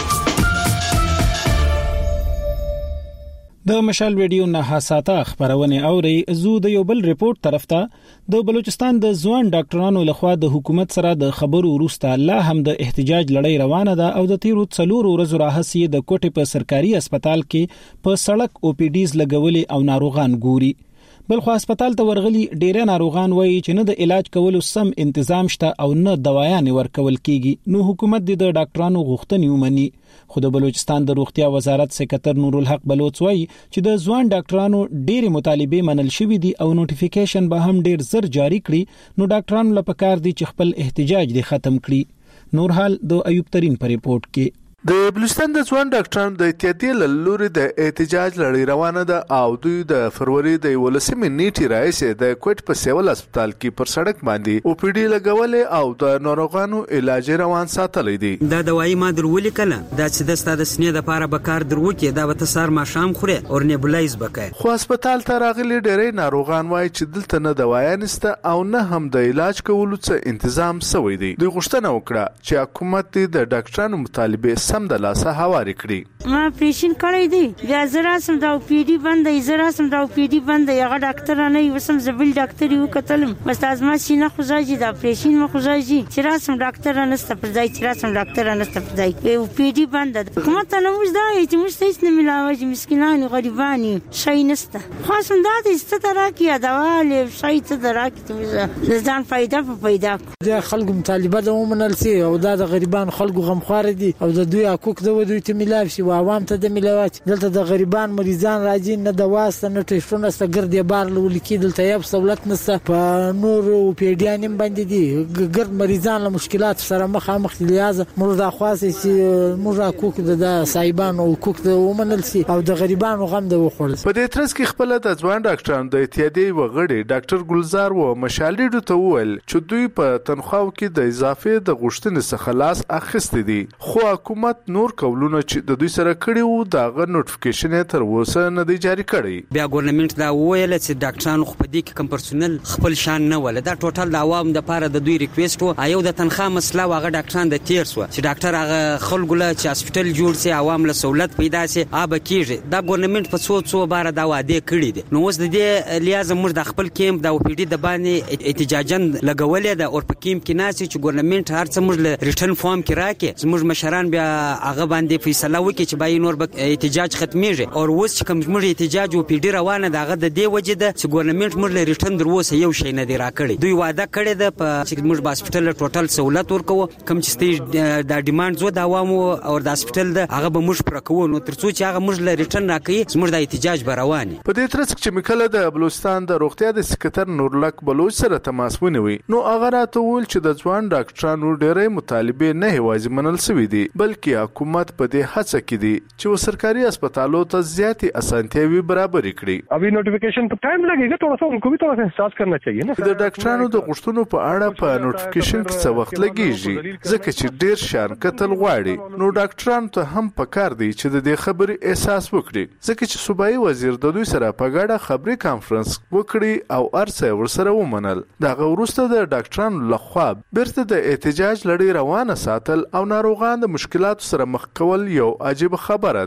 د مشال ریډیو نه حساسه خبرونه اوري. زو د یو بل ریپورت طرف ته د بلوچستان د ځوان ډاکټرانو لخوا د حکومت سره د خبرو وروسته لا هم د احتجاج لړۍ روانه ده او د تیرو 4 ورځو راهسي د کوټې په سرکاري هسپتال کې په سړک او پی ډیز لګولې او ناروغان ګوري. بل خو هسپتال ته ورغلي ډېر ناروغان وایي چې نه د علاج کولو سم تنظیم شته او نه دوايانې ورکول کیږي. نو حکومت د ډاکټرانو غوښتنې ومني. خو د بلوچستان د روغتیا وزارت سکرټر نور الحق بلوچ وایي چې د ځوان ډاکټرانو ډېر مطالبه منل شوې دي او نوټیفیکیشن به هم ډېر زر جاری کړي. نو ډاکټرانو لپاره کار دي چې خپل احتجاج دي ختم کړي. نور حال د ایوب ترين په ریپورت کې. د بلوچستان د ځوان ډاکټرانو د اتحادیې لوري د احتجاج لړۍ روانه ده او دوی د فروری د 18 نیټې راځي د کوټ په سیول هسپتال کې پر سړک باندې او پی ډی لګولې او د ناروغانو علاج روان ساتلې دي. دا دوايي ما درولې کله دا چې د ستاد سنې د لپاره به کار درو کې دا به تسار ما شام خوره او نیبولایز بکای. خو هسپتال ته راغلي ډېرې ناروغان وایي چې دلته نه دوايان نشته او نه هم د علاج کولو څه تنظیم شوی دی. دوی غوښتنه وکړه چې حکومت د ډاکټرانو مطالبه سم د لاسه هواري کړي. ما پېشن کړی دی بیا زرا سم دا پی ډی باندې زرا سم دا پی ډی باندې هغه ډاکټر نه وسم زبل ډاکټر یو کتلم بس ازما سینه خوځي دا پېشن ما خوځي چې را سم ډاکټر نه ست پر ځای چې را سم ډاکټر نه ست پر ځای یو پی ډی باندې حکومت نه موږ دا چې موږ هیڅ نه ملاوي مسکینان غریبان شي نسته خاصم دا د ستاره کې دواله شي ته دراکې ته ځان فائدہ د خلکو مطالبه د ومنل سي او د غریبان خلکو غمخوار دي او د دوی حقوق د دوی ته ملاوي شي او عوام ته د ملاوات. دلته د غریبان مریضان راځي نه د واسطه نه ټیشونه ستګر دی بار لولیکي دلته یو سہولت نشته په نور او پیډیانم باندې دي ګرد مریضان له مشکلات سره مخامخ لیاز موږ د خاصه چې موږ حقوق د صاحبانو حقوق د ومنل سي او د غریبانو غم د وخول. په دې ترڅ کې خپل د ځوان ډاکټرانو د اتحادیې وغړي ډاکټر ګلزار و مشالډو ته وویل چې دوی په تنخواو کې د اضافه د غوښتنې څخه خلاص اخیستې دي خو حکومت نور کولونه چې د دوی سره کړي وو داغه نوټیفیکیشن تر اوسه نه دی جاری کړی. بیا ګورنمنت دا ویل چې ډاکټرانو خو په دې کې کم پرسونل خپل شان نه ول دا ټوټل د عوام د پاره د دوی ریکوست وو ایو د تنخواه مسله واغه ډاکټران د تیر سو چې ډاکټر هغه خلکو له چې هسپټل جوړ سي عوام له سہولت پیدا سي اب کیږي دا ګورنمنت په څو بار دا وعده کړی دي. نو اوس د دې لیاز موږ د خپل کیمپ د او پی ډی د باندې احتجاجن لګولې د اور په کیمپ کې ناسي چې ګورنمنت هر څه موږ له ریټرن فارم کې راکې موږ مشران بیا هغه باندې فیصله وکړي چې باید نور احتجاج ختميږي او اوس چې کوم موږ احتجاج او پی ډی روانه دغه د دې وجه ده چې ګورنمنت موږ له ریټرن دروسه یو شی نه دی راکړي. دوی وعده کړی ده په چې موږ په هسپټل ټوټل سہولت ورکو کوم چې د ډیماند زو د عوامو او د هسپټل د هغه به موږ پر کوو نو ترڅو چې هغه موږ له ریټرن راکړي موږ د احتجاج رواني. په دې ترڅ کې مکله د بلوچستان د روغتیا د سکرټر نورلک بلوچ سره تماس ونیوي نو هغه راته ویل چې د ځوان ډاکټرانو ډېرې مطالبه نه هیوازي منل شوې دي بلکې حکومت په دې هڅه کې دي چې سرکاري अस्पतालों ته زیاتې اسانتیاوي برابر کړي. अभी नोटिफिकेशन तो टाइम लगेगा थोड़ा सा उनको भी थोड़ा सा एहसास करना चाहिए ना. د ډاکټرانو د غوښتنو په اړه په نوټیفیکیشن کې څه وخت لګیږي ځکه چې ډیر شان قتل غواړي نو ډاکټرانو ته هم پکار دی چې د دې خبرې احساس وکړي ځکه چې صوبایي وزیر د دوی سره په ګډه خبري کانفرنس وکړي او ارڅه ورسره ومنل. دغه وروسته د ډاکټرانو لخوا بیرته د احتجاج لړۍ روانه ساتل او ناروغان د مشکلاتو سره مخ کول یو عجیب خبره ده.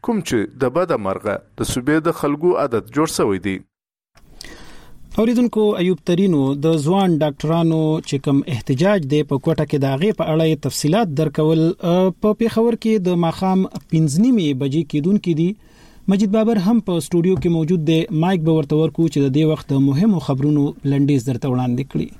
کوم چې د بده مرغه د صوبې د خلکو عادت جوړ شوی دی. اوریدونکو ایوب ترینو د ځوان ډاکټرانو چې کوم احتجاج دی په کوټه کې د هغې په اړه تفصيلات درکول په پیښور کې د ماخام 5:30 بجې کېدونکې دي. مجید بابر هم په سټوډیو کې موجود دی. مایک به ورته ورکو چې د دې وخت مهمو خبرونو لنډیز درته وړاندې کړي.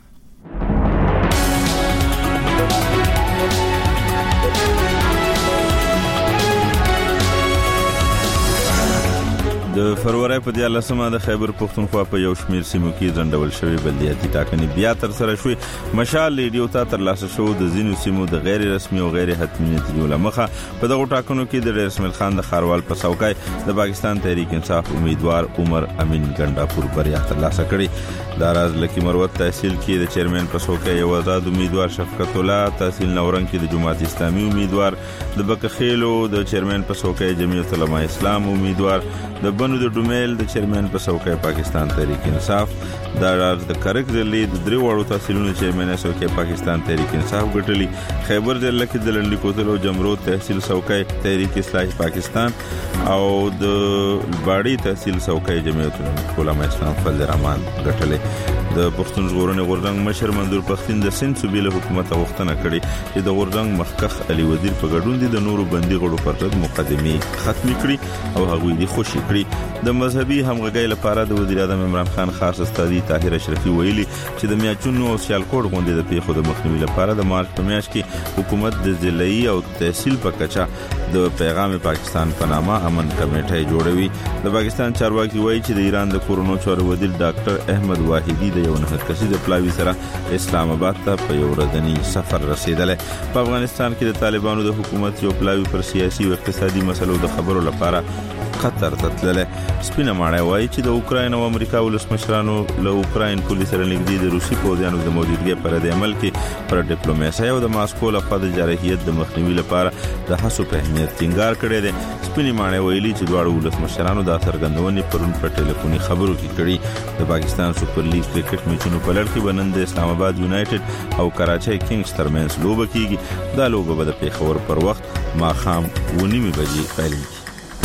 د فروری په 14مه د خیبر پښتونخوا په یو شمیر سیمو کې ځنډول شوی بلدیاتي ټاکنې بیا تر سره شوې. مشال ریډیو ته ترلاسه شو د ځینو سیمو د غیر رسمي او غیر حتمي نتیجو لمخه په دغه ټاکنو کې د ډیر اسماعیل خان د خاروال په څوکۍ د پاکستان تحریک انصاف امیدوار عمر امین ګنڈاپور بریا ترلاسه کړې. د راز لکی مروت تحصیل کې د چیرمن په څوکۍ یو آزاد امیدوار شفقت الله، تحصیل نورنګ کې د جماعت اسلامي امیدوار، د بکخیلو د چیرمن په څوکۍ جمعیت علماء اسلام امیدوار، د بنو د ډومیل د چیرمن په څوکۍ پاکستان تحریک انصاف، د راز د کرک ضلع د درې وړو تحصیلونو چیرمن څوکۍ پاکستان تحریک انصاف ګټلي. خیبر ضلع کې د لنډی کوتل او جمرود تحصیل څوکۍ تحریک اصلاح پاکستان او د باړی تحصیل څوکۍ جمعیت علماء اسلام فضل الرحمن ګټلي. د پښتون ژغورنې غورځنګ مشر منظور پښتين د سند صوبې له حکومت غوښتنه کړې چې د غورځنګ مخکخ علي وزیر په ګډون د نورو بندي غړو پر ضد مقدمه ختم کړي او هغوی دي خوشي کړي. د مذهبي همغږۍ لپاره د وزیر اعظم عمران خان خاص استاذي طاهر اشرفي ویلي چې د میاچونو او سیالکوټ غونډې د پیښو د مخنیوي لپاره د مارچ په میاشت کې حکومت د ضلعي او تحصیل په کچه د پیغام پاکستان په نامه امن کمیټه جوړوي. د پاکستان چارواکي وایي چې د ایران د کورونو چارو وزیر ډاکټر احمد واحدي د یو نه کسي د پلاوی سره اسلام آباد ته په یو ورځنی سفر رسیدل. په افغانستان کې د طالبانو د حکومت یو پلاوی پر سیاسي او اقتصادي مسلو د خبرو لپاره قطر ته تللی. سپینه ماڼۍ وایي چې د اوکراین او امریکا ولسمشرانو له اوکراین پولیس سره نږدې د روسي پوځیانو د موجودګۍ پر د عمل کې پر ډیپلوماسي او د ماسکو لخوا د جارحیت د مخنیوي لپاره د هڅو په اهمیت ټینګار کړی دی. سپینه ماڼۍ ویلي چې دواړو ولسمشرانو د څرګندونې پرون په ټلیفوني خبرو کې کړي. د پاکستان سپر لیګ کرکټ میچونو په لړ کې بنند اسلام آباد یونایټډ او کراچۍ کینګز ترمنځ لوبه کیږي. دا لوبه به د پیښور پر وخت ماخام 9:30 بجې پیلېږي.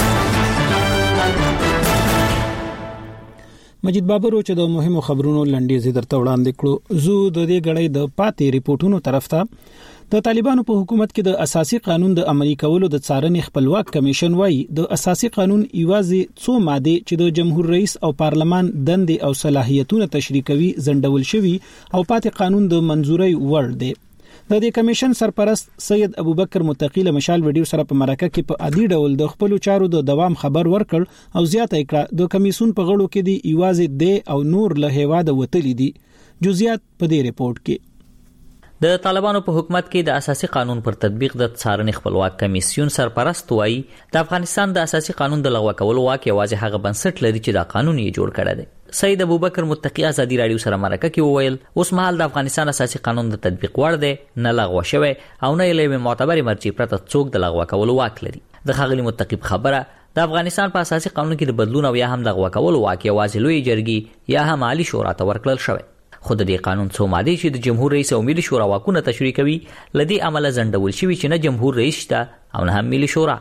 مجید بابر چې د مهمو خبرونو لنډیز درته وړاندې کړو. زه د دې غړې د پاتې ریپورتونو طرف ته د طالبانو په حکومت کې د اساسي قانون د عملي کولو د څارنې خپلواک کمیشن وایي د اساسي قانون ایوازي څو ماده چې د جمهور رئیس او پارلمان دندې او صلاحیتونه تشریح کوي زندول شوی او پاتې قانون د منزوري وړ دی. د دې کمیشن سرپرست سید ابوبکر متقی له مشال ویډیو سره په مرکه کې په عادي ډول د خپل چارو د دوام خبر ورکړ او زیاته کړه د کمیسون په غړو کې دی ایوازي دی او نور له هیواده وتلی دي. جزئیات په دې ریپورت کې. د طالبانو په حکومت کې د اساسي قانون پر تطبیق د څارنې خپلواک کمیسیون سرپرست وایي د افغانستان د اساسي قانون د لغوه کولو واک یوازې هغه بنسټ لري چې دا قانون یې جوړ کړی دی. سید ابوبکر متقی ازادي رادیو سره مرکه کې وویل اوس مهال د افغانستان اساسي قانون د تطبیق وړ دی، نه لغوه شوی او نه یې معتبر مرجع پرته څوک د لغوه کولو واک لري. د ښاغلي متقی خبره د افغانستان په اساسي قانون کې د بدلون او یا هم لغوه کولو واک یوازې لوی جرګې یا هم عالی شورا ته ورکړل شوی. خود د قانون څو ماده چې د جمهور رئیس او ملي شورا واکونه تشریح کوي لدی عمله زندول شوی چې نه جمهور رئیس شته او نه هم ملي شورا.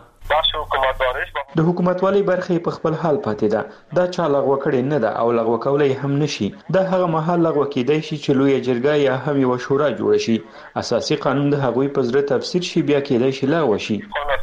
د حکومتوالي برخه په خپل حال پاتې ده. دا چا لغوه کړي نه ده او لغوه کولای هم نشي. دا هغه محل لغوه کیدای شي چې لوی جرګه یا هم یو شورا جوړ شي. اساسي قانون د هغوی په زړه تفسیر شي بیا کیدای شي لغوه شي.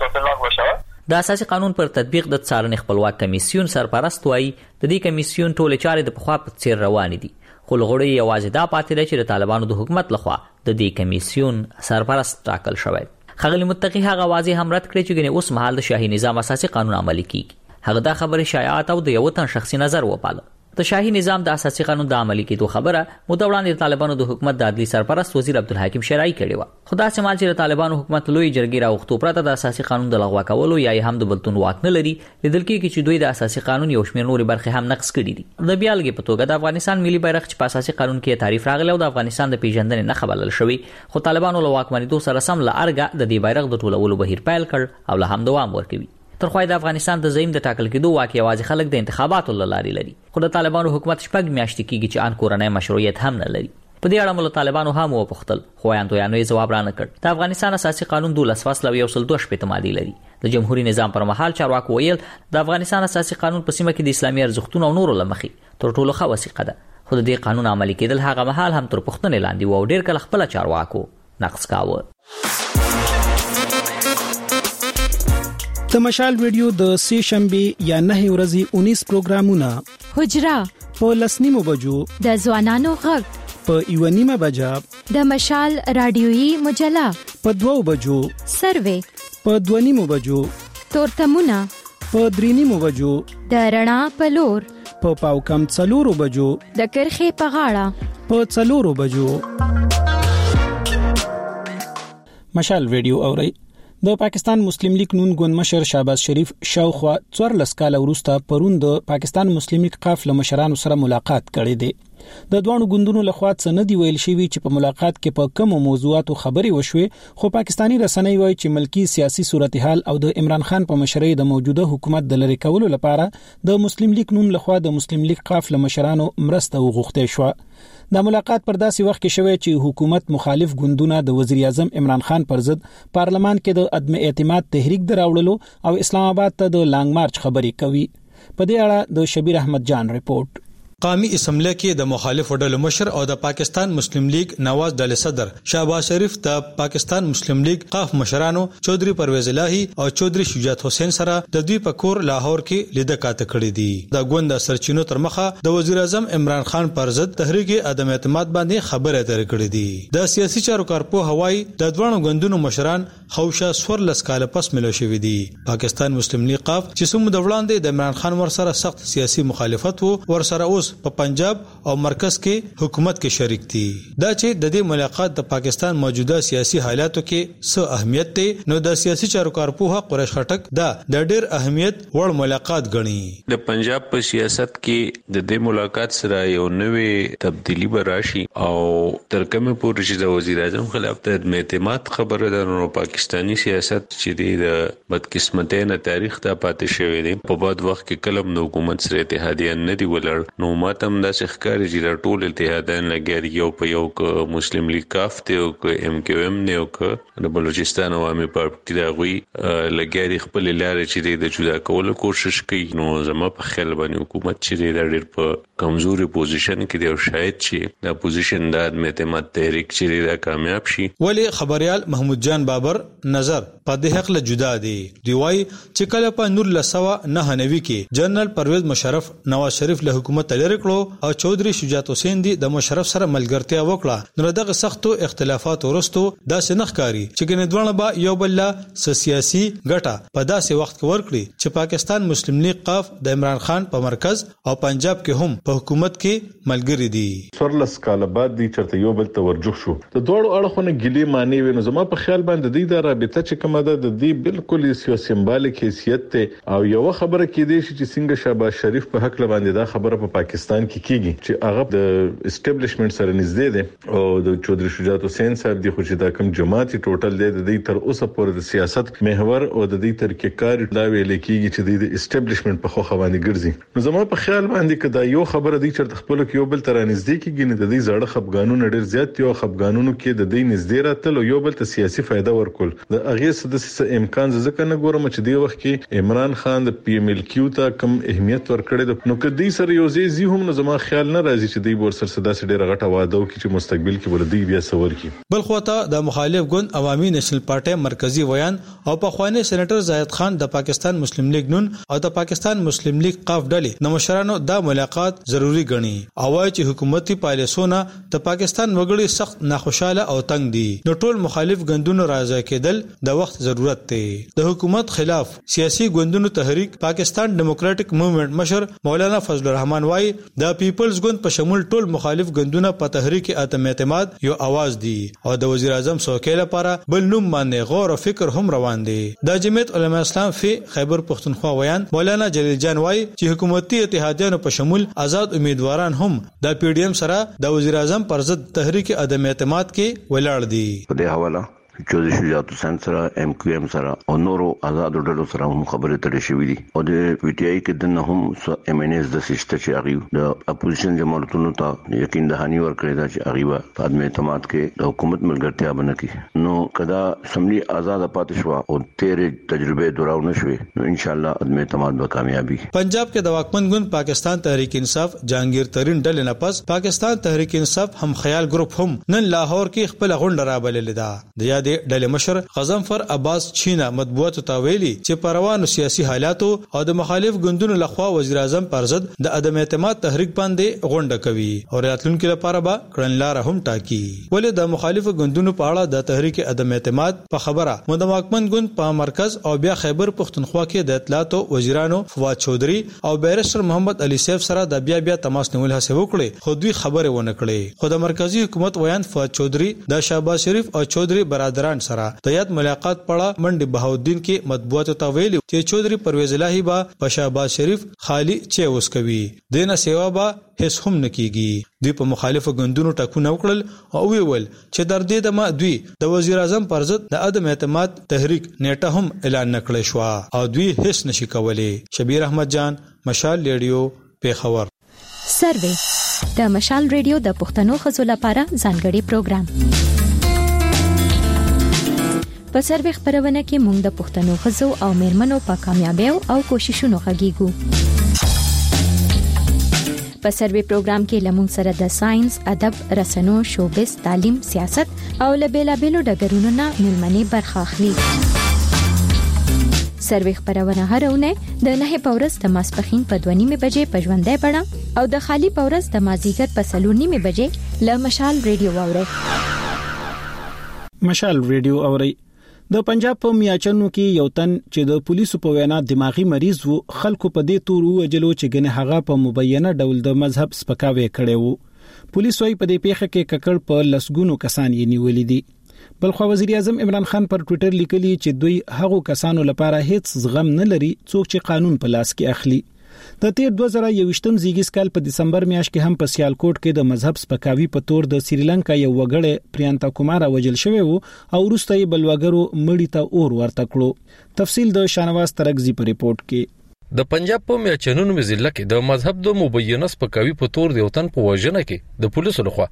د اساسي قانون پر تطبیق د څارنې خپلواک کمیسیون سرپرست وایي د دې کمیسیون ټول چارې د پخوا په څیر روان دي. خو لغړی یوازې دا پاتې ده چې د طالبانو د حکومت لخوا د دې کمیسیون سرپرست ټاکل شوی. ښاغلي متقی هغه واضح هم رد کړی چې ګنې اوس مهال د شاهي نظام اساسي قانون عملي کیږي. هغه دا خبره شایعات او د یو تن شخصي نظر وپاله. د شاهي نظام د اساسي قانون د عملي کېدو خبره متوړاندې طالبانو د حکومت د عدلي سرپرست وزیر عبدالحکیم شرعي کړی و. خدا سمال چې د طالبانو حکومت لوی جرګې راوختو پرته د اساسي قانون د لغوه کولو یا هم د بلتون واک نه لري. لیدل کېږي چې دوی د اساسي قانون یو شمېر نورې برخې هم نقض کړي دي. د بیالګې په توګه د افغانستان ملي بیرغ چې په اساسي قانون کې تعریف راغلی او د افغانستان د پیژندنې نه خبرل شوی، خو طالبانو له واکمنېدو سره سم له ارګه د دې بیرغ د ټولولو بهیر پیل کړ او له هم دوام ورکوي. ترخوای د افغانستان د زعیم د ټاکل کېدو واک یوازې خلک د انتخاباتو له لارې لري. خو د طالبانو حکومت شپږ میاشتې کېږي چې ان کورنۍ مشروعیت هم نه لري. په دې اړه مله طالبانو هم وپوښتل خو یانو یې ځواب را نه کړ. د افغانستان اساسي قانون 12 فصل او 102 ماده لري. د جمهوریت نظام پر مهال چارواکو ویل د افغانستان اساسي قانون په سیمه کې د اسلامي ارزښتونو او نورو لمخې تر ټولو ښه وثیقه ده، خو د دې قانون عملي کېدل هغه مهال هم تر پوښتنې لاندې و او ډېر کله خپل چارواکو نقص کاوه. د مشال ویډیو د سه شنبه یا 9 ورځې 19 پروګرامونه حجره په 10:30 بجو، د ځوانانو غږ په 1:30 بجا، د مشال رادیويي مجله په 2 بجو، سروې په 2:30 بجو، تورتمونه په 3:30 بجو، د رڼا په لور په پاوکم 4 بجو، د کرخې په غاړه په 4 بجو. مشال ویډیو اوري. د پاکستان مسلم لیگ نون ګوند مشر شهباز شریف شاوخوا 14 کال وروسته پرون د پاکستان مسلم لیگ قاف له مشرانو سره ملاقات کړې ده. د دوه ګوندونو لخوا څه نه دی ویل شوی چې په ملاقات کې په کوم موضوعاتو خبري وشوي، خو پاکستانی رسنۍ وایي چې ملکی سیاسي صورتحال او د عمران خان په مشرۍ د موجوده حکومت د لری کولو لپاره د مسلم لیگ نون لخوا د مسلم لیگ قاف له مشرانو مرسته وغوښته شو. د ملاقات پر داسې وخت کې شوی چې حکومت مخالف ګوندونه د وزیر اعظم عمران خان پر ضد پارلمان کې د عدم اعتماد تحریک دراوړلو او اسلام آباد ته د لانګ مارچ خبري کوي. په دې اړه د شبیر احمد جان رپورت. قومي اسمبلی کې د مخالفو ډلو مشر او د پاکستان مسلم لیگ نواز ډلې صدر شهباز شریف د پاکستان مسلم لیگ قاف مشرانو چودري پرویز الهی او چودري شجاعت حسین سره د دوی په کور لاهور کې لیده کاته کړې دي. د ګوند سرچینو تر مخه د وزیر اعظم عمران خان پر ضد تحریک عدم اعتماد باندې خبره تر کړې دي. د سیاسي چارو کارپو هوای د دوه ګوندونو مشران خوشا 14 کال پس ملو شوې دي. پاکستان مسلم لیگ قاف چې سم د وړاندې د عمران خان ور سره سخت سیاسي مخالفت وو، ور سره اوس په پنجاب او مرکز کې حکومت کې شریک دي. دا چې د دې ملاقات د پاکستان موجوده سیاسي حالاتو کې څه اهمیت دی، نو د سیاسي چارو کارپوه قریش خټک دا د ډېر اهمیت وړ ملاقات غني. د پنجاب په سیاست کې د دې ملاقات سره یو نوې تبدیلی به راشي او تر کومه پورې چې د وزیر اعظم خلاف د اعتماد خبره ده، نو پاکستانی سیاست چې د بدقسمتۍ نه تاریخ ته پاتې شوی دی. په بعد وخت کې کلم د حکومت سره اتحادیه نه دی ولر، نو ماتم دا ښکاري چې ټول اتحادیان لګیږي یو په یو ک مسلم لیگ کاف ته او ک ام کیو ام نه او ک د بلوچستان عوامي پارټي دا غوي لګیږي خپل لارې چې د جدا کولو کوشش کوي. نو زما په خیال باندې حکومت چې د ډېر په کمزوري پوزیشن کې دی او شاید چې د اپوزیشن د عدم اعتماد تحریک چې دا کامیاب شي. ولی خبريال محمود جان بابر نظر په دې حق له جدا دی. دی وايي چې کله په 1999 کې جنرال پرویز مشرف نواز شریف له حکومت لری کړو او چودري شجاعت حسین دی د مشرف سره ملګرتیا وکړه، نو دغه سختو اختلافات ورستو داسې نخکاری چې ګنې دوه با یو بل سیاسي ګټه په داسې وخت کې ورکړي چې پاکستان مسلم لیگ قاف د عمران خان په مرکز او پنجاب کې هم په حکومت کې ملګری دي. 14 کال بعد دی چرته یو بل توجه شو د دوړو اړخونه ګلی معنی ویني. زما په خیال باندې د دې رابطه چې کومه ده د دې بالکل یو سمبولیک حیثیت ته او یو خبره کې دی چې څنګه شهباز شریف په حق باندې دا خبره په پاکستان کې کیږي چې هغه د اسټابلیشمنت سره نږدې دي او د چودري شجاعت حسین صاحب دی خو چې دا کوم جماعتي ټوټل دی د دې تر اوسه پورې د سیاست محور او د دې تر کې کار دا ویل کیږي چې د اسټابلیشمنت په خو خواني ګرځي. نو زما په خیال باندې کدا یو خبره دی چې خپل کې یو بل تر نږدې کیږي نه د دې زړه خپګانونه ډېر زیات یو خپګانونو کې د دې نږدې راتل او یو بل ته سیاسي فائدہ ورکول د اغه سدس امکان ځکه نه ګورم چې دی وخت کې عمران خان د پی ام ال کیو ته کم اهمیت ورکړي. نو کدی سره یو ځای هم نو زما خیال نه راځي چې دی ور سره صدا سره ډیره غټه واده وکړي چې مستقبل کې ولدی بیا سوال کی. بل خواته د مخالف ګوند عوامي نېشنل پارټي مرکزی ویان او په خواني سېنیټر زاهد خان د پاکستان مسلم لیگ نون او د پاکستان مسلم لیگ قاف ډلې د مشرانو دا ملاقات ضروری ګڼي او وايي چې حکومتي پالیسونه د پاکستان وګړي سخت ناخوشاله او تنگ دي. نو ټول مخالف ګوندونو راځي کېدل د وخت ضرورت دی. د حکومت خلاف سیاسي ګوندونو تحریک پاکستان ډیموکراټک موومېنټ مشر مولانا فضل الرحمن وايي د پیپلز ګوند په شمول ټول مخالف ګوندونه په تحریک عدم اعتماد یو आवाज دي او د وزیر اعظم څوکۍ لپاره بل نوم باندې غور او فکر هم روان دي. د جمعیت علماء اسلام فی خیبر پختونخوا ویان مولانا جلیل جان وايي چې حکومتي اتحادیانو په شمول آزاد امیدواران هم د پی ډی ایم سره د وزیر اعظم پر ضد تحریک عدم اعتماد کې ولاړ دي. په دې حواله چودري شجاعت حسین سره ام کیو ام سره او نورو آزاد ډلو سره هم خبرې تړې شوې دي او د پی ټی آی کې د نه هم ام ان اس د سیسټ چې هغه د اپوزیشن جماعتونو ته یقین دهانی ورکړی دا چې هغه په عدم اعتماد کې د حکومت ملګرتیا بنه کی نو کدا سملی آزاد پاتې شو او تیر تجربه دراو نشوي نو ان شاء الله عدم اعتماد به کامیابی. پنجاب کې د واکمن ګوند پاکستان تحریک انصاف جهانگیر ترین ډلې نه پس پاکستان تحریک انصاف هم خیال ګروپ هم نن لاهور کې خپل غونډه رابللې ده. د یادې ډلې مشر غضنفر عباس چینا مطبوعاتو ته ویلي چې په روانو سیاسي حالاتو او د مخالف ګوندونو لخوا وزیر اعظم پر ضد د عدم اعتماد تحریک باندې غونډه کوي او راتلونکو لپاره به کړنلار هم ټاکي. ولې د مخالف ګوندونو په اړه د تحریک عدم اعتماد په خبره مدماکمن ګوند په مرکز او بیا خیبر پختونخوا کې د اطلاعات او وزیرانو فواد چودري او بیرستر محمد علي سیف سره د بیا تماس نیول هڅه وکړي خو دوی خبره ونه کړې. خو د مرکزی حکومت ویان فواد چودري د شهباز شریف او چودري برادران سره د یاد ملاقات پړه منډي بهاودین کې مطبوعاتو ته ویلي چې چودري پرویز الهی با په شهباز شریف خالی چې اوس کوي دینه سیوا با هیڅ هم نکېږي. دوی په مخالفو ګوندونو ټاکونه وکړل او ویل چې در دې دمه دوی د وزیر اعظم پر ضد د عدم اعتماد تحریک نیټه هم اعلان نکړی شو او دوی هیڅ نشي کولای. شبیر احمد جان مشال ریډیو پیښور. سروې د مشال ریډیو د پښتنو خزو لپاره ځانګړي پروګرام. په سروې خبرونه کې موږ د پښتنو خزو او میرمنو په کامیابیو او کوششونو غږیږو. په سروې پروګرام کې لمون سره د ساينس، ادب، رسنو، شوبز، تعلیم، سیاست او لبیلابیلو ډګرونو نه ملمنې برخه اخلي. سروې خبرونه هرونه د 9 پورس د ماسپخین په 2:30 بجې په ژوندۍ بڼه او د خالی پورس د مازیګر په 3:30 بجې ل مشال ریډیو اوري. مشال ریډیو اوري. د پنجاب په میاچنو کې یو تن چې د پولیسو په وینا دماغي مریض وو خلکو په دې تور وجلو چې ګنه هغه په مبینه ډول د مذهب سپکاوي کړي وو. پولیسو یې په دې پیښه کې ککړ په لسګونو کسان یې نیولې دي. بلخو وزیر اعظم عمران خان پر ټوئیټر لیکلی چې دوی هغو کسانو لپاره هیڅ زغم نه لري څوک چې قانون په لاس کې اخلي. د تیر 2021م زیږیز کال په دسمبر میاشت کې هم په سیالکوټ کې د مذهب سپکاوي په تور د سریلانکا یو وګړی پریانتا کومارا وجل شوی وو او وروسته یې بلوګرو مړی ته اور ورته کړو. تفصیل د شانواز ترغزی په ریپورت کې. د پنجاب په میاچنونو ضلع کې د مذهب د مبینه سپکاوي په تور د وطن په وژنه کې د پولیسو لخوا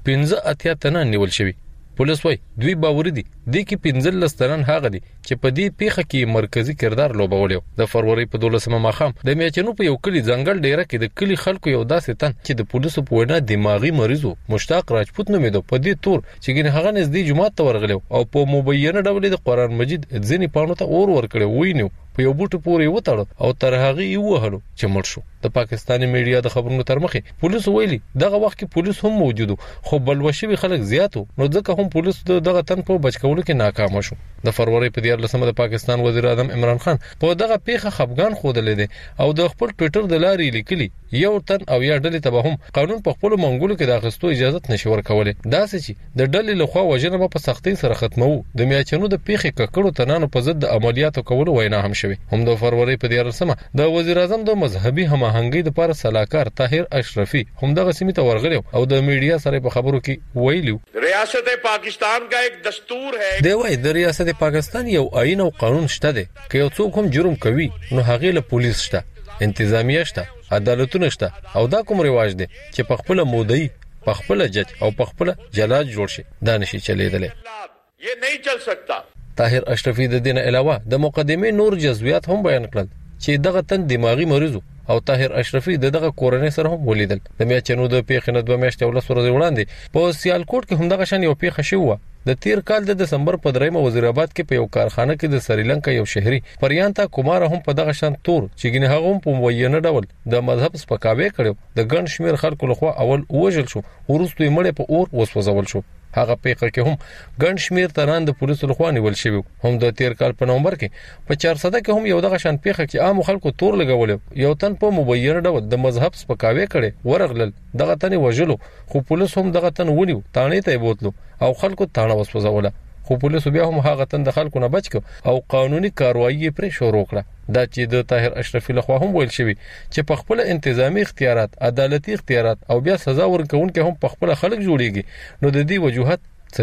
15 تنه نیول شوی. پولیس وای دوی باوري دي د کې 15 تنن هغه دي چې په دې پیښه کې مرکزی کردار لوبولیو. د فروری په 12مه ماخام د میاچنو په یو کلی ځنګل ډیره کې د کلی خلکو یو داسې تن چې د پولیسو په وینا دماغي مریضو مشتاق راجپوت نومېدو په دې تور چې ګنې هغه نږدې جمعه ته ورغلو او په مبینه ډول د قران مجید ځینې پاڼو ته اور ورکړی وینو په یو بوټو پورې وتاړو او تر هغه یې وهلو چې مړ شو. د پاکستاني میډیا د خبرونو تر مخه پولیس ویلي دغه وخت کې پولیس هم موجود خو بلوشوي خلک زیاتو نو ځکه هم پولیس دغه تن په بچکولو کې ناکام شو. د فروری په 14مه د پاکستان وزیر اعظم عمران خان په دغه پیښه خفګان خوده لیدي او د خپل ټوئیټر د لارې لیکلي یو تن او یا ډلې ته به هم قانون په خپل منګولو کې د اخستو اجازه نشي ورکولې. دا چې د ډلې لخوا وژنه په سختۍ سره ختمو د میاچنو د پیښې ککړو تنانو په ضد د عملیاتو کولو وینا هم شوی. هم د فروری په 14مه د وزیر اعظم د مذهبي هماهنګۍ لپاره صلاحکار طاهر اشرفي هم دغه سیمه ته ورغلو او د میډیا سره په خبرو کې ویلو ریاست پاکستان کا ایک دستور ہے. دی وای د ریاست پاکستان یو آئین او قانون شته دی که یو څوک هم جرم کوي نو هغه له پولیس شته انتظامیه شته عدالتونه شته او دا کوم رواج دی چې په خپل مودي په خپل جج او په خپل جلاج جوړ شي دا نشي چلیدل. یہ نہیں چل سکتا. طاهر اشرفي د دین علاوه د مقدمه نور جزویات هم بیان کړل چې دغه تن دماغي مریضو او طاهر اشرفي دغه کورنۍ سره هم ولیدل. د میاچنو د پیښې نه 2 میاشتې ولسوره وړاندې په سیالکوټ کې هم دغه شان یو پیښه شوه. د تیر کال د دسمبر په 3مه وزیرآباد کې په یو کارخانه کې د سریلانکا یو شهري پریانتا کومارا هم په دغه شان تور چې ګنې هغه هم په مبینه ډول د مذهب سپکاوي کړو د ګڼ شمیر خلکو لخوا اول وژل شو وروسته یې مړ په اور وسوځول شو. هغه پیښه کې هم ګڼ شمیر تران د پولیسو لخوا نیول شوی. هم د تیر کال په نومبر کې په 400 کې هم یو دغه شان پیښه کې عام خلکو تور لګول یو تن په مبینه ډول د مذهب سپکاوي کړي ورغلل دغه تن وژلو خو پولیس هم دغه تن ونیو تانې ته بوتلو او خلکو تانه وسوځوله خو پولیسو بیا هم هغه تن د خلکو نه بچ کو او قانوني کاروایی پرې شروع کړه. دا چې د طاهر اشرفي لخوا هم ویل شوی چې په خپل انتظامی اختیارات عدالتي اختیارات او بیا سزا ورکوونکي هم په خپل خلک جوړیږي نو د دې وجوهات څه دي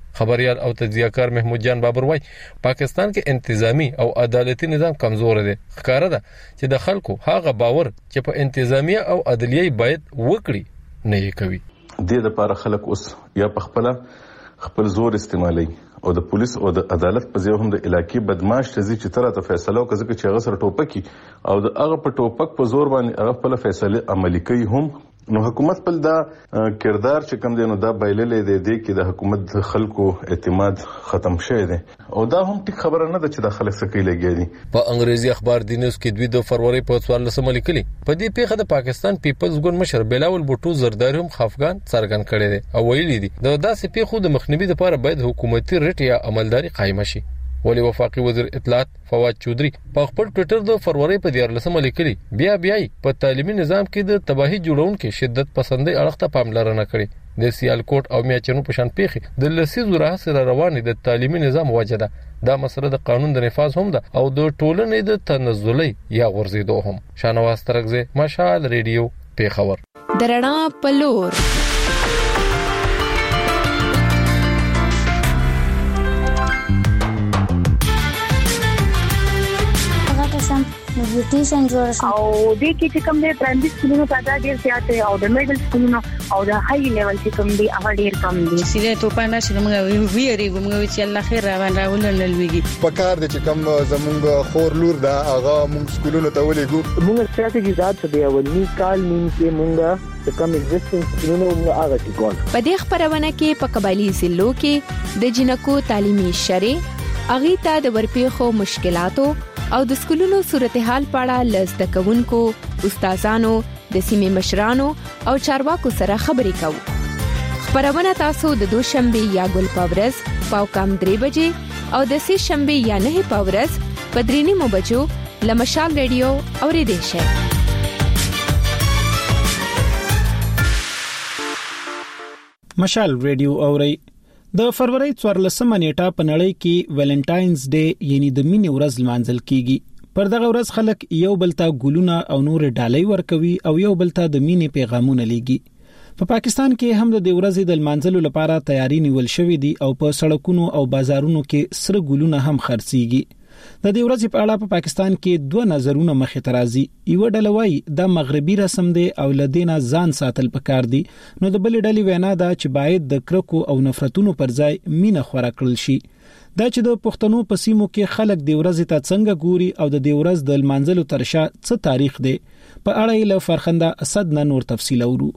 خبريال او تجزیه‌کار محمود جان بابر وای پاکستان کې انتظامی او عدالتي نظام کمزور دی. ښکاره ده چې د خلکو هغه باور چې په انتظامیه او عدلیه باید وکړي نه یې کوي. د لپاره خلک اوس یا خپل زور استعمالي او د پولیس او د عدالت په ځای هم د علاقې بدمعاش چې تر ته فیصله وکړي چې هغه سره ټوپکی او د هغه په ټوپک په زور باندې هغه خپل فیصله عملي کوي هم. نو حکومت په دا کردار چې کوم دی نو دا بایللې دی چې د حکومت د خلکو اعتماد ختم شوی دی او دا هم ټیک خبره نه ده چې د خلک سکه لګي دي. په انګریزي اخبار دی نیوز کې 2 فروری په 14 لیکلي په دې پیښه د پاکستان پیپلز ګوند مشر بلاول بوټو زرداری هم خفقان څرګند کړي دي او ویلي دي د داسې پیښو د مخنیوي لپاره باید حکومتي رټ یا عملداري قائم شي. ولی وفاقي وزیر اطلاعات فواد چودري په خپل ټوئیټر د فروری په 14 لیکلي بیا په تعلیمي نظام کې د تباہي جوړونکو شدت پسندۍ اړخ ته پاملرنه کړې. د سیالکوټ او میاچنو په شان پیښې د لسیزو راهیسې روانې د تعلیمي نظام وجه ده. دا مسله د قانون د نفاذ هم ده او د ټولنې د تنزلي یا غورځېدو هم. شانواز ترغزه مشال ریډیو پیښور. درنا پلور نیوټریشن جوړ شو او د کې چې کوم د پرایمري سکولونو تعداد ډیر زیات دی او د میډل سکولونو او د هاي لیول چې کوم دی هغه ډیر کم دي. سیده توپانه چې موږ ویریږو موږ چې الله خیر راولل لويږي په کار د چې کوم زمونږ خور لور دا هغه موږ سکولونو ته ولېګو. موږ ستراتیژي ذات څه دی ولني کال نیم کې موږ کوم ایگزیسټنس سکولونو موږ هغه کې کول. په دې خبرونه کې په قبایلی ضلعو کې د جنکو تعلیمي شرې اغیتا د ورپېخو مشکلاتو او د سکولونو صورتحال په اړه لزده کوونکو، استادانو، د سیمې مشرانو او چارواکو سره خبرې کوو. خبرونه تاسو د دوشنبه یا ګل پاورز پاوکام 3 بجې او د سه شنبه یا 9 پاورز په 3 بجو لمشال ریډیو اوریدئ شئ. مشال ریډیو اوري. د فروری 14 نیټه په نړۍ کې ویلنټاینز ډے یعنی د مینې ورځ لمانځل کیږي. پر دغه ورځ خلک یو بل ته ګلونه او نور ډالۍ ورکوي او یو بل ته د مینې پیغامونه لیږي. په پاکستان کې هم د دې ورځې د لمانځلو لپاره تیاری نیول شوې دي او په سړکونو او بازارونو کې سره ګلونه هم خرڅيږي. د دې ورځې په اړه په پاکستان کې 2 نظرونه مخې ته راځي. یو ډله وایي دا مغربي رسم دی او لدینا ځان ساتل پکار دي، نو د بل ډلې وینا ده چې باید د کرکو او نفرتونو پر ځای مینه خورا کړل شي. دا چې د پښتنو په سیمو کې خلک د ورځې ته څنګه ګوري او د دې ورځ د لمانځلو ترشا څه تاریخ دی په اړه یې له فرخنده اسد نه نور تفصیل اورو.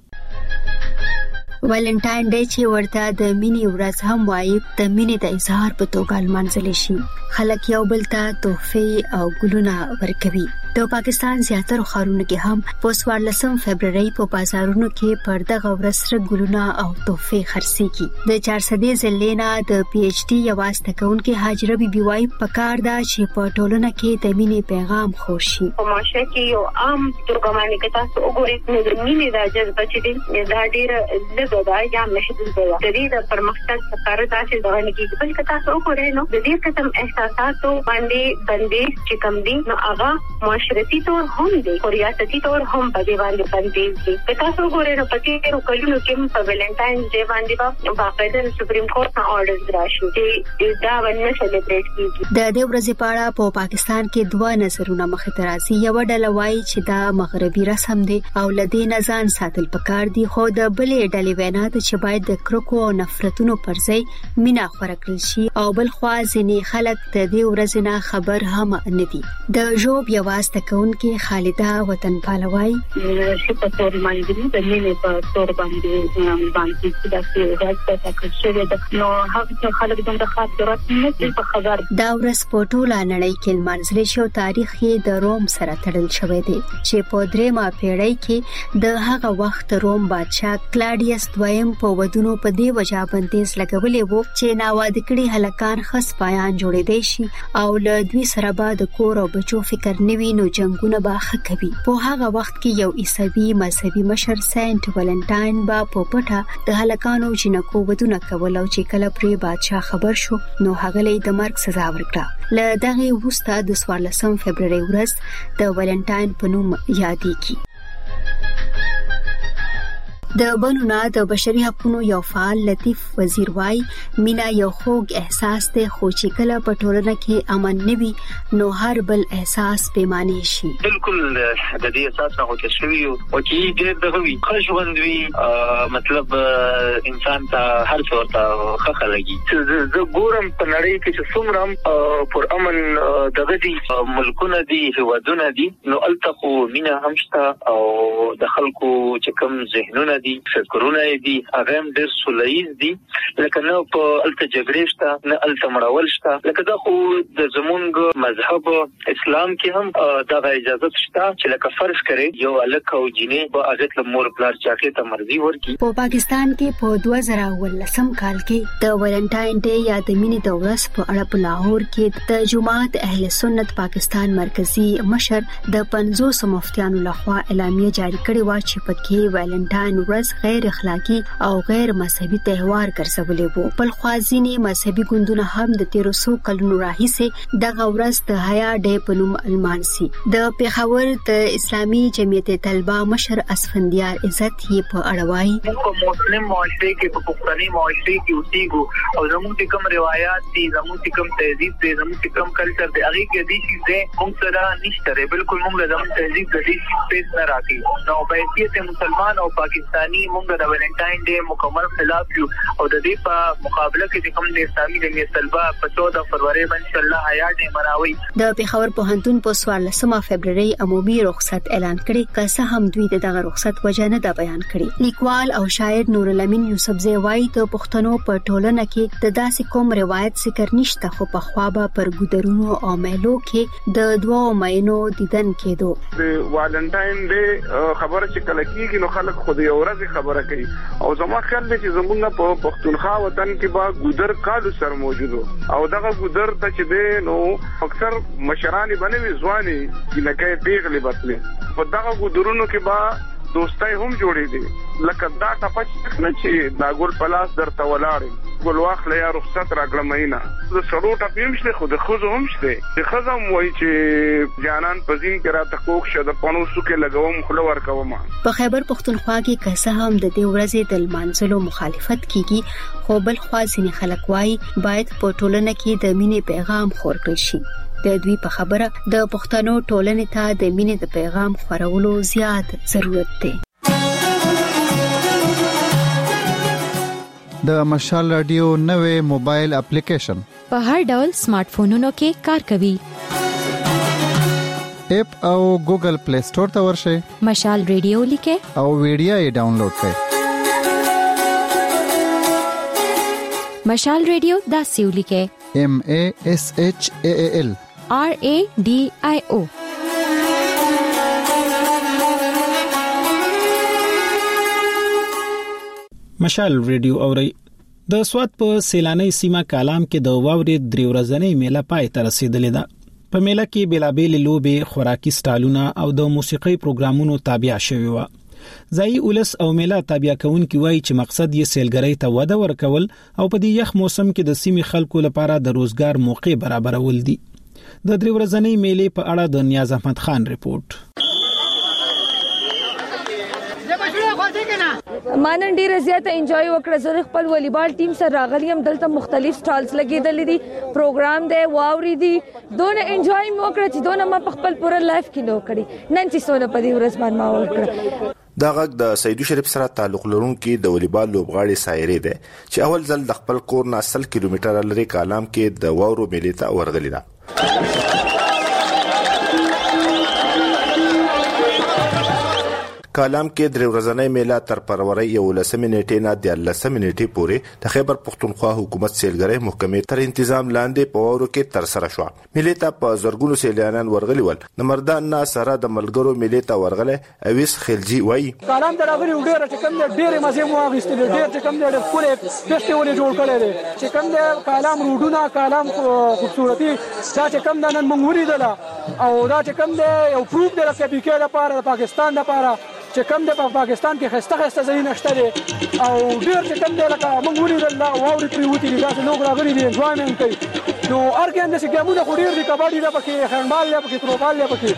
ویلنټاین ډے چې ورته د مینې ورځ هم وایي د مینې د اظهار په توګه لمانځل شي. خلک یو بل ته تحفې او ګلونه ورکوي. د پاکستان زیاتره ښارونو کې هم په 14 فبرवरी په بازارونو کې پر دغه ورځ سره ګلونه او تحفې خرڅيږي. د 400 ضلعنا د پی ایچ ډي یواز تکونکو حاجره بي بي وايي پکار دا چې په ټولنه کې د مینې پیغام خور شي. په معاشره کې یو عام توګه باندې کې تاسو وګورئ نو د مینې د جذبه چې دی دا ډیر لږه ده یا محدود ده. د دې د پرمختګ لپاره تاسو دا نه کیږي چې تاسو وګورئ نو د دې قسم احساساتو باندې بندیز چې کم دي نو هغه معاشرتي طور هم دي او ریاستي طور هم په دې باندې بندیز دي. که تاسو وګورئ نو په تیرو کلونو کې په ویلنټاین ډے باندې باقاعده سپریم کورټ نه اورډرز راشي چې دا باندې سلیبریټ کیږي. د دې ورځې په اړه په پاکستان کې 2 نظرونه مخې ته راځي. یو ډله وایي چې دا مغربي رسم دی او لدې نه ځان ساتل پکار دي، خو د بلې ډلې وینا ده چې باید د کرکو او نفرتونو پر ځای مینا خورا کړل شي او بل خوا ځینې خلک د دې ورځې نه خبر هم نه دي. د جوب یواز تکونکو خالده وطن پالوای چې په تور باندې د مینې په تور باندې چې دا څه راځي تاسو شوی د نو هغه خلک د خاص ضرورت نه په خبر. دا ورځ په ټوله نړۍ کې لمانځل شو. تاریخ یې د روم سره تړل شوی دی چې په 3مه پیړۍ کې د هغه وخت روم بادشاه کلاډیس دویم په ودونو په دې وجه بندیز لګولې وو چې ناواده کړي هلکان خاص پایان جوړېدای شي او له دوی سره به د کور او بچو فکر نوي نو جنگونه باخه کوي. په هغه وخت کې یو عیسوي مذهبي مشر سنت ولنټاین با په پټه د هلکانو جنکو ودونه کول او چې کله پرې بادشاه خبر شو نو هغه له د مرګ سزا ورکړه. له دغه وروسته د 14 فبرवरी ورځ د ولنټاین په نوم یادېږي. د بنونه د بشري حقوقو یو فعال لطیف وزیر وای مینا یو خوږ احساس ته خو چې کله په ټولنه کې امن نوي نو هر بل احساس پیمانه شي. بالکل د دې احساس نه هوته شوی او چې ډېر دغه وی خوشوندوي مطلب انسان ته هر څه ورته خخه لګي. زه ګورم په نړۍ کې چې څومره پر امن دغه دي ملکونه دي هوادونه دي نو التقو مینا همشته او د خلکو چې کوم ذهنونه دي فکرونه دي هغه هم ډېر سولهیز دي لکه نو په الته جګړې شته نه الته مړول شته لکه دا خو د زمونږ مذهب اسلام کې هم دا اجازه شته چې لکه فرض کړي یو الک او جنې په اجازه لمور پلار چاکه ته مرضی ورکی. په پاکستان کې په 2019 کال کې د ویلنټاین ډے یا د مینې د ورځ په اړه په لاهور کې د جماعت اهل سنت پاکستان مرکزی مشر د 500 مفتیانو لخوا اعلامیه جاری کړې و چې پکې ویلنټاین ورځ غیر اخلاقی او غیر مذهبي تهوار ګرځولې وو. په خوازینی مذهبي ګوندونه هم د 1300 کلونو راهیسې دغه ورځ د حیا ډے په نوم المانسي. د پیښور د اسلامي جمعیت طلبه مشر اسفندیار عزت یې په اړه وایي په مسلم معاشره کې په پښتني معاشره کې اوسېګو او زموږ کوم روایت دي زموږ کوم تهذیب دي زموږ کوم کلچر دی هغه کې دي چې موږ سره نشته بالکل موږ زموږ تهذیب د دې سپیس نه راځي نو په حیثیت مسلمان او پاکستانی موږ د ویلنټاین ډے مکمل خلاف یو او د دې په مقابله کې کوم د اسلامي جمعیت طلبه په 14 فروری باندې ان شاء الله حیا ډے مناوي. د پیښور پوهنتون په 14 فبرवरी عمومي رخصت اعلان کړي که څه هم دوی دغه رخصت وجه نه دا بیان کړي. لیکوال او شاعر نور الامین یوسفزئی وایي د پښتنو په ټولنه کې د داسې کوم روایت ذکر نشته خو په خوابه پر ګودرونو او میلو کې د دوه مینو دیدن کېدو. د ویلنټاین ډے خبره چې کله کیږي نو خلک خو د یو ورځ خبره کوي او زما خیال دی چې زمونږ په پښتونخوا وطن کې با ګودر کالو سر موجود او دغه ګودر ته چې دی نو اکثر مشرانی بنوي ځواني لکه پیغلي بتلې په دغه ګودرونو کې با دوستای هم جوړې دي لکه دا ټپچ نه چې دا ګل پلاس درته ولاړ ګل واخله یا رخصت راکړه مینا د سړو ټپیم شته خو د خوځو هم شته د خزم وای چې جانان پزین کې را تکوک شه د پانو سکه لګوم خلو ورکوم. په خیبر پختونخوا کې کسه هم د دې ورځې د منځلو مخالفت کیږي خو بل خوا ځینې خلک وای باید په ټولنه کې د مینې پیغام خور کړي شي. د دوی په خبره د پښتنو ټولنې ته د مینې د پیغام خورولو زیات ضرورت دی. د مشال رادیو نوې موبایل اپلیکیشن په هر ډول سمارټ فونونو کې کار کوي. اپ او ګوګل پلی سٹور ته ورشئ مشال رادیو لیکه او ویډیو یې ډاونلوډ کړئ. مشال رادیو دا سیو لیکه MASHAAL RADIO. مشال ریډیو اوري د سواد په سیلاني سیمه کالام کې د واورې درې ورځې میله پای ته رسیدلې ده. په میله کې بیلابېل لوبې خوراکي سټالونه او د موسیقي پروګرامونو تابع شوي و. ځای اولس او میله تابع کونکي وایي چې مقصد یې سیلګرۍ ته وده ورکول او په دې یخ موسم کې د سیمې خلکو لپاره د روزګار موقع برابرول دي. د درې ورځې میلې په اړه د نیاز احمد خان ریپورت. مانن ډیره زیاته انجوای وکړه. زه خپل والیبال ټیم سره راغلم. دلته مختلف سټالز لګیدل دي پروګرام دی واوري دي دونه انجوای وکړه چې دونه ما په خپل پوره لایف کې نو کړی نن چې سونه په دې ورځ باندې ما وکړه. دا غږ د سیدو شریف سره تعلق لرونکي د والیبال لوبغاړي سایره ده چې اول ځل د خپل کور نه 100 کیلومتر لري کالام کې د واورو میلې ته ورغلی ده. کالام کې درې ورځې میله تر فروری 11 نیټې نه د 11 نیټې پورې د خیبر پختونخوا حکومت سیلګرۍ محکمې تر تنظیم لاندې په وورو کې تر سره شو. میلې ته په زرګونو سیلانیان ورغلي ول. د مردان نه سره د ملګرو میلې ته ورغله اویس خلجی وای کالام ته راغلي ډېر چې کوم ډېر مزه مو واغستل ډېر چې کوم ډېر پوره فیسټیوال جوړ کړی دی چې کوم د کالام روډونه کالام خوبصورتي دا چې کوم د نن مونږ ولیدل او دا چې کوم د یو پروف دی چې بيکې لپاره د پاکستان لپاره چې کوم د پاکستان کې خسته ځای نشته دي او ډېر چې کوم د لکه موږ ولیدل واوري پریوتی دي دا نو راغلي دي انجوایمنت کوي نو ارګان د څنګه موږ خو ډېر دي کباډي دا پکې هندبال دا پکې تروبال دا پکې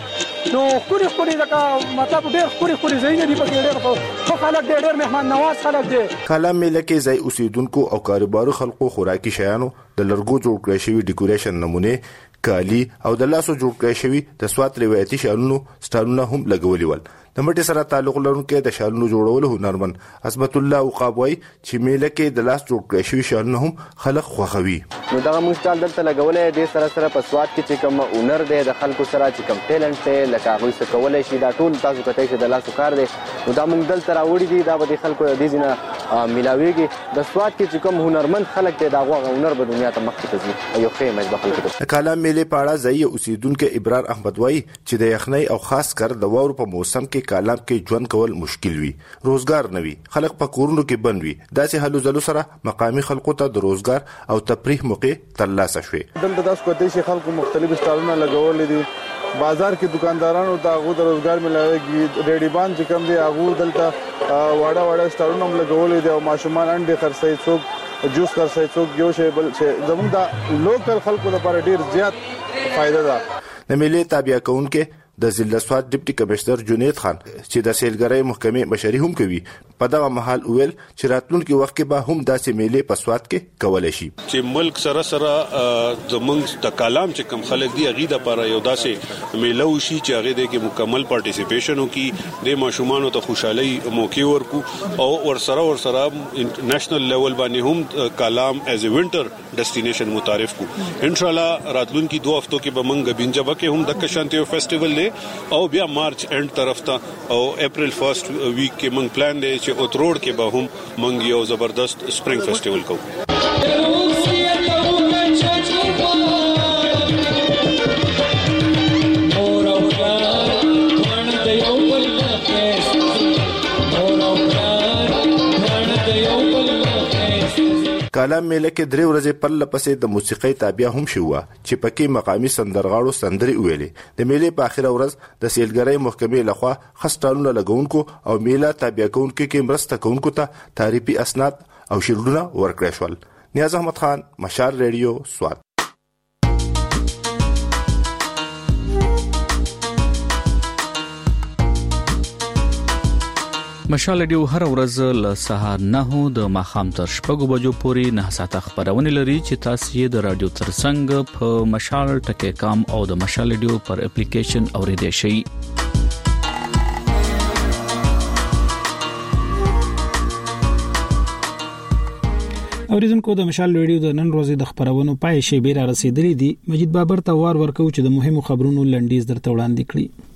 نو خوري لکه مطلب ډېر خوري زین دي په ډېر خو خلک ډېر مهمان نواز خلک دي. کالام میله کې ځای اوسیدونکو او کاروبارو خلکو خوراکي شیانو د لرګو جوړ کړی شوی ډیکوریشن نمونه کالی او د لاسو جوړ کړی شوی د سوات روایتي شالونو سټالونه هم لګولي ول. د مټي سره تعلق لرونکي د شالونو جوړولو هنرمن عصمت الله عقابوي چې میله کې د لاس جوړ کړی شوی شالونه هم خلک خوښوي. نو دا موږ ټول دلته لګولې د سره په سوات کې چې کوم اونر دی د خلکو سره چې کوم ټیلنټ دی لکه هغه څه کولای شي دا ټول تاسو کته چې د لاسو کار دی نو دا موږ دلته راوړي دي دا به خلکو د دې نه ملاويږي. د سوات کې چې کوم هنرمن خلک دی دا غوغه هنر به دنیا ته مخکې ځي یو خیمه به خلکو کالام میله پاړه ځای اوسیدونکو ابرار احمد وای چې د یخنۍ او خاص کر د وورو په موسم کې کالام کې ژوند کول مشکل وي روزګار نوي خلک په کورونو کې بند وي داسې حلو زلو سره مقامی خلکو ته د روزګار او تفریح موقع ترلاسه شوي. دلته تاسو کوتي شي خلکو مختلف سټالونه لګولې دي بازار کې دکاندارانو ته هغه د روزګار ملایږي ریډي بان چې کوم دی هغه دلته واړه سټالونه لګولې دي او ماشومان انډي خرڅي څوک جوس خرڅي څوک یو شی بل شي زموږ د لوکل خلکو لپاره ډیر زیات فائدہ ده. د میلې تابع کونکو د ضلع سوات ډیپټي کمشنر جنید خان چې د سیلګرۍ محکمې مشري هم کوي په دغه محل ویل چې راتلونکي وخت کې به هم داسې میلې په سوات کې کولای شي چې ملک سره زمونږ د کالام چې کم خلک دی غیده لپاره یو داسې میلو شي چې هغه د کې مکمل پارټیسیپیشن وکي د ماشومان ته خوشحالي موقع ورکو او ورسره نېشنل لیول باندې هم کالام ایز ا وینټر ډیسټینیشن متعارف کو ان شاء الله راتلونکي 2 هفتو کې به منګ بنجبه کې هم د کشانتیو فیسټیوال او بیا مارچ اند طرف ته او اپریل فرست ویک کې منګ پلان دی چې اوتروډ کې به هم منګ یو زبردست سپرینګ فیسټیوال کوو. کالام میله کې 3 ورځې پر لپسې د موسیقۍ تابع هم شو چې پکې مقامي سندرغاړو سندري ویلې. د میله په اخیره ورځ د سیلګرۍ محکمې لخوا خستانونه لګونکو او میله تابع کونکو کې مرسته کونکو ته تعریفي اسناد او شیلډونه ورکړل شول. نیاز احمد خان مشال ریډیو سوات. مشال ډیو هر ورځ له سهار 9 د ماخام تر شپږو بجو پورې 9 ساعته خبرونه لري چې تاسو یې د رادیو ترڅنګ په مشال ټکی کام او د مشال ډیو پر اپلیکیشن اوریدئ شئ. اوریدونکو د مشال ریډیو د نن ورځې د خبرونو پای شی بیره رسیدلې دي. مجید بابر ته وار ورکو چې د مهمو خبرونو لنډیز درته وړاندې کړي.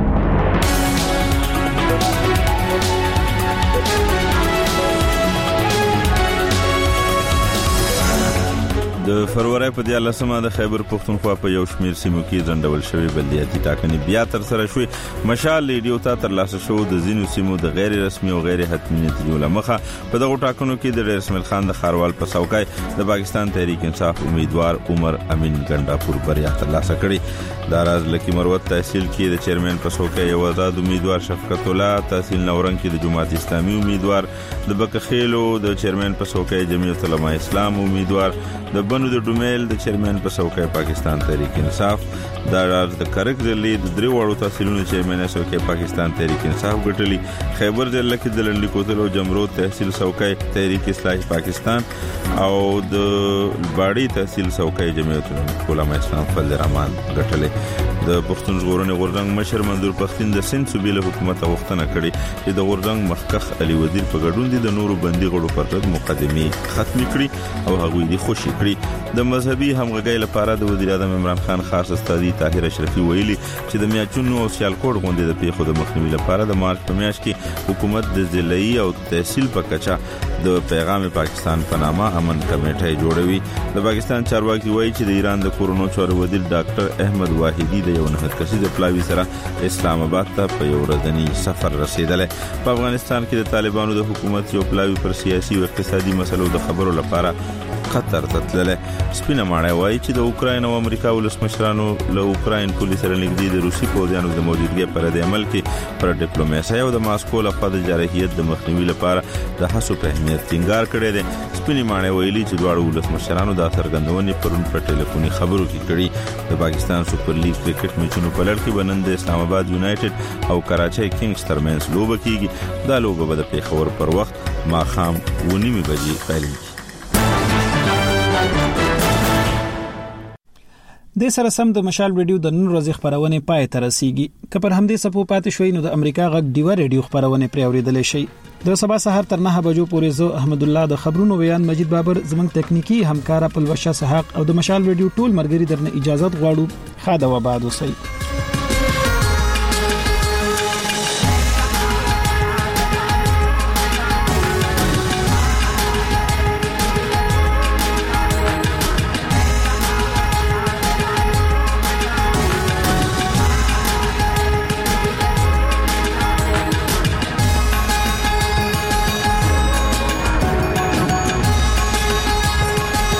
د فروری په 14مه د خیبر پختونخوا په یو شمیر سیمو کې ځندول شوی بلدیاتي ټاکنې بیا تر سره شوې. مشال ریډیو ته ترلاسه شو د زینو سیمو د غیر رسمي او غیر حتمي نتیجو لمخه په دغه ټاکنو کې د رسمل خان د خاروال په څوکۍ د پاکستان تحریک انصاف امیدوار عمر امین ګنڈاپور بریا ترلاسه کړي. د راز لکی مروت تحصیل کې د چیرمن په څوکۍ یو آزاد امیدوار شفقت الله، تحصیل نورنګ کې د جماعت اسلامي امیدوار، د بکخیلو د چیرمن په څوکۍ جمعیت علماء اسلام امیدوار، د بنو د ډومیل د چیرمن په څوکۍ پاکستان تحریک انصاف، د راز د کرک ضلع د درې وړو تحصیلونو چیرمن څوکۍ پاکستان تحریک انصاف ګټلي. خیبر ضلع کې د لنډی کوتل او جمرود تحصیل څوکۍ تحریک اصلاح پاکستان او د باړی تحصیل څوکۍ جمعیت علماء اسلام فضل الرحمن ګټلي. د پښتون ژغورنې غورځنګ مشر منظور پښتين د سند صوبې له حکومت غوښتنه کړې چې د غورځنګ مخکخ علي وزیر په ګډون د نورو بندي غړو پر ضد مقدمه ختم کړي او هغه دې خوشي کړي. د مذهبي همغږۍ لپاره د وزیر اعظم عمران خان خاص استاذي طاهر اشرفي ویلي چې د میاچونو او سیالکوټ غونډې د پیښو د مخنیوي لپاره د مارچ په میاشت کې حکومت د ضلعي او تحصیل په کچا د پیغام پاکستان په نامه امن کمیټه جوړوي. د پاکستان چارواکي وایي چې د ایران د کورونو چارو وزیر ډاکټر احمد واحدي د یو نه کسي د پلاوی سره اسلام آباد ته په یو ورځنی سفر رسیدل. په افغانستان کې د طالبانو د حکومت یو پلاوی پر سیاسي او اقتصادي مسلو د خبرو لپاره قطر ته تللی. سپینه ماڼۍ وایي چې د اوکراین او امریکا ولسمشرانو له اوکراین پولیس سره نږدې د روسي پوځیانو د موجودګۍ پر د عمل کې پر ډیپلوماسي او د ماسکو لخوا د جارحیت د مخنیوي لپاره د هڅو په اهمیت ټینګار کړی دی. سپینې ماڼۍ ویلي چې دواړو ولسمشرانو د څرګندونې پرون په ټلیفوني خبرو کې کړي. د پاکستان سپر لیګ کرکټ میچونو په لړ کې بنند اسلام آباد یونایټډ او کراچۍ کینګز ترمنځ لوبه کیږي. دا لوبه به د پیښور پر وخت ماښام 9:30 بجې پیلېږي. د سره سم د مشال ریډیو د نن ورځې خبرونه پای ته رسیدي. که پر همدې سپو پاتې شوي نو د امریکا غږ ډیوا ریډیو خبرونه پرې اوریدل شي. د سبا سحر تر 9 بجو پورې زه احمد الله د خبرونو بیان مجید بابر زمنګ تکنیکی همکارا پلوشا سحاق او د مشال ریډیو ټول مرګري درنه اجازه غواړو. خاده و بعد وسی.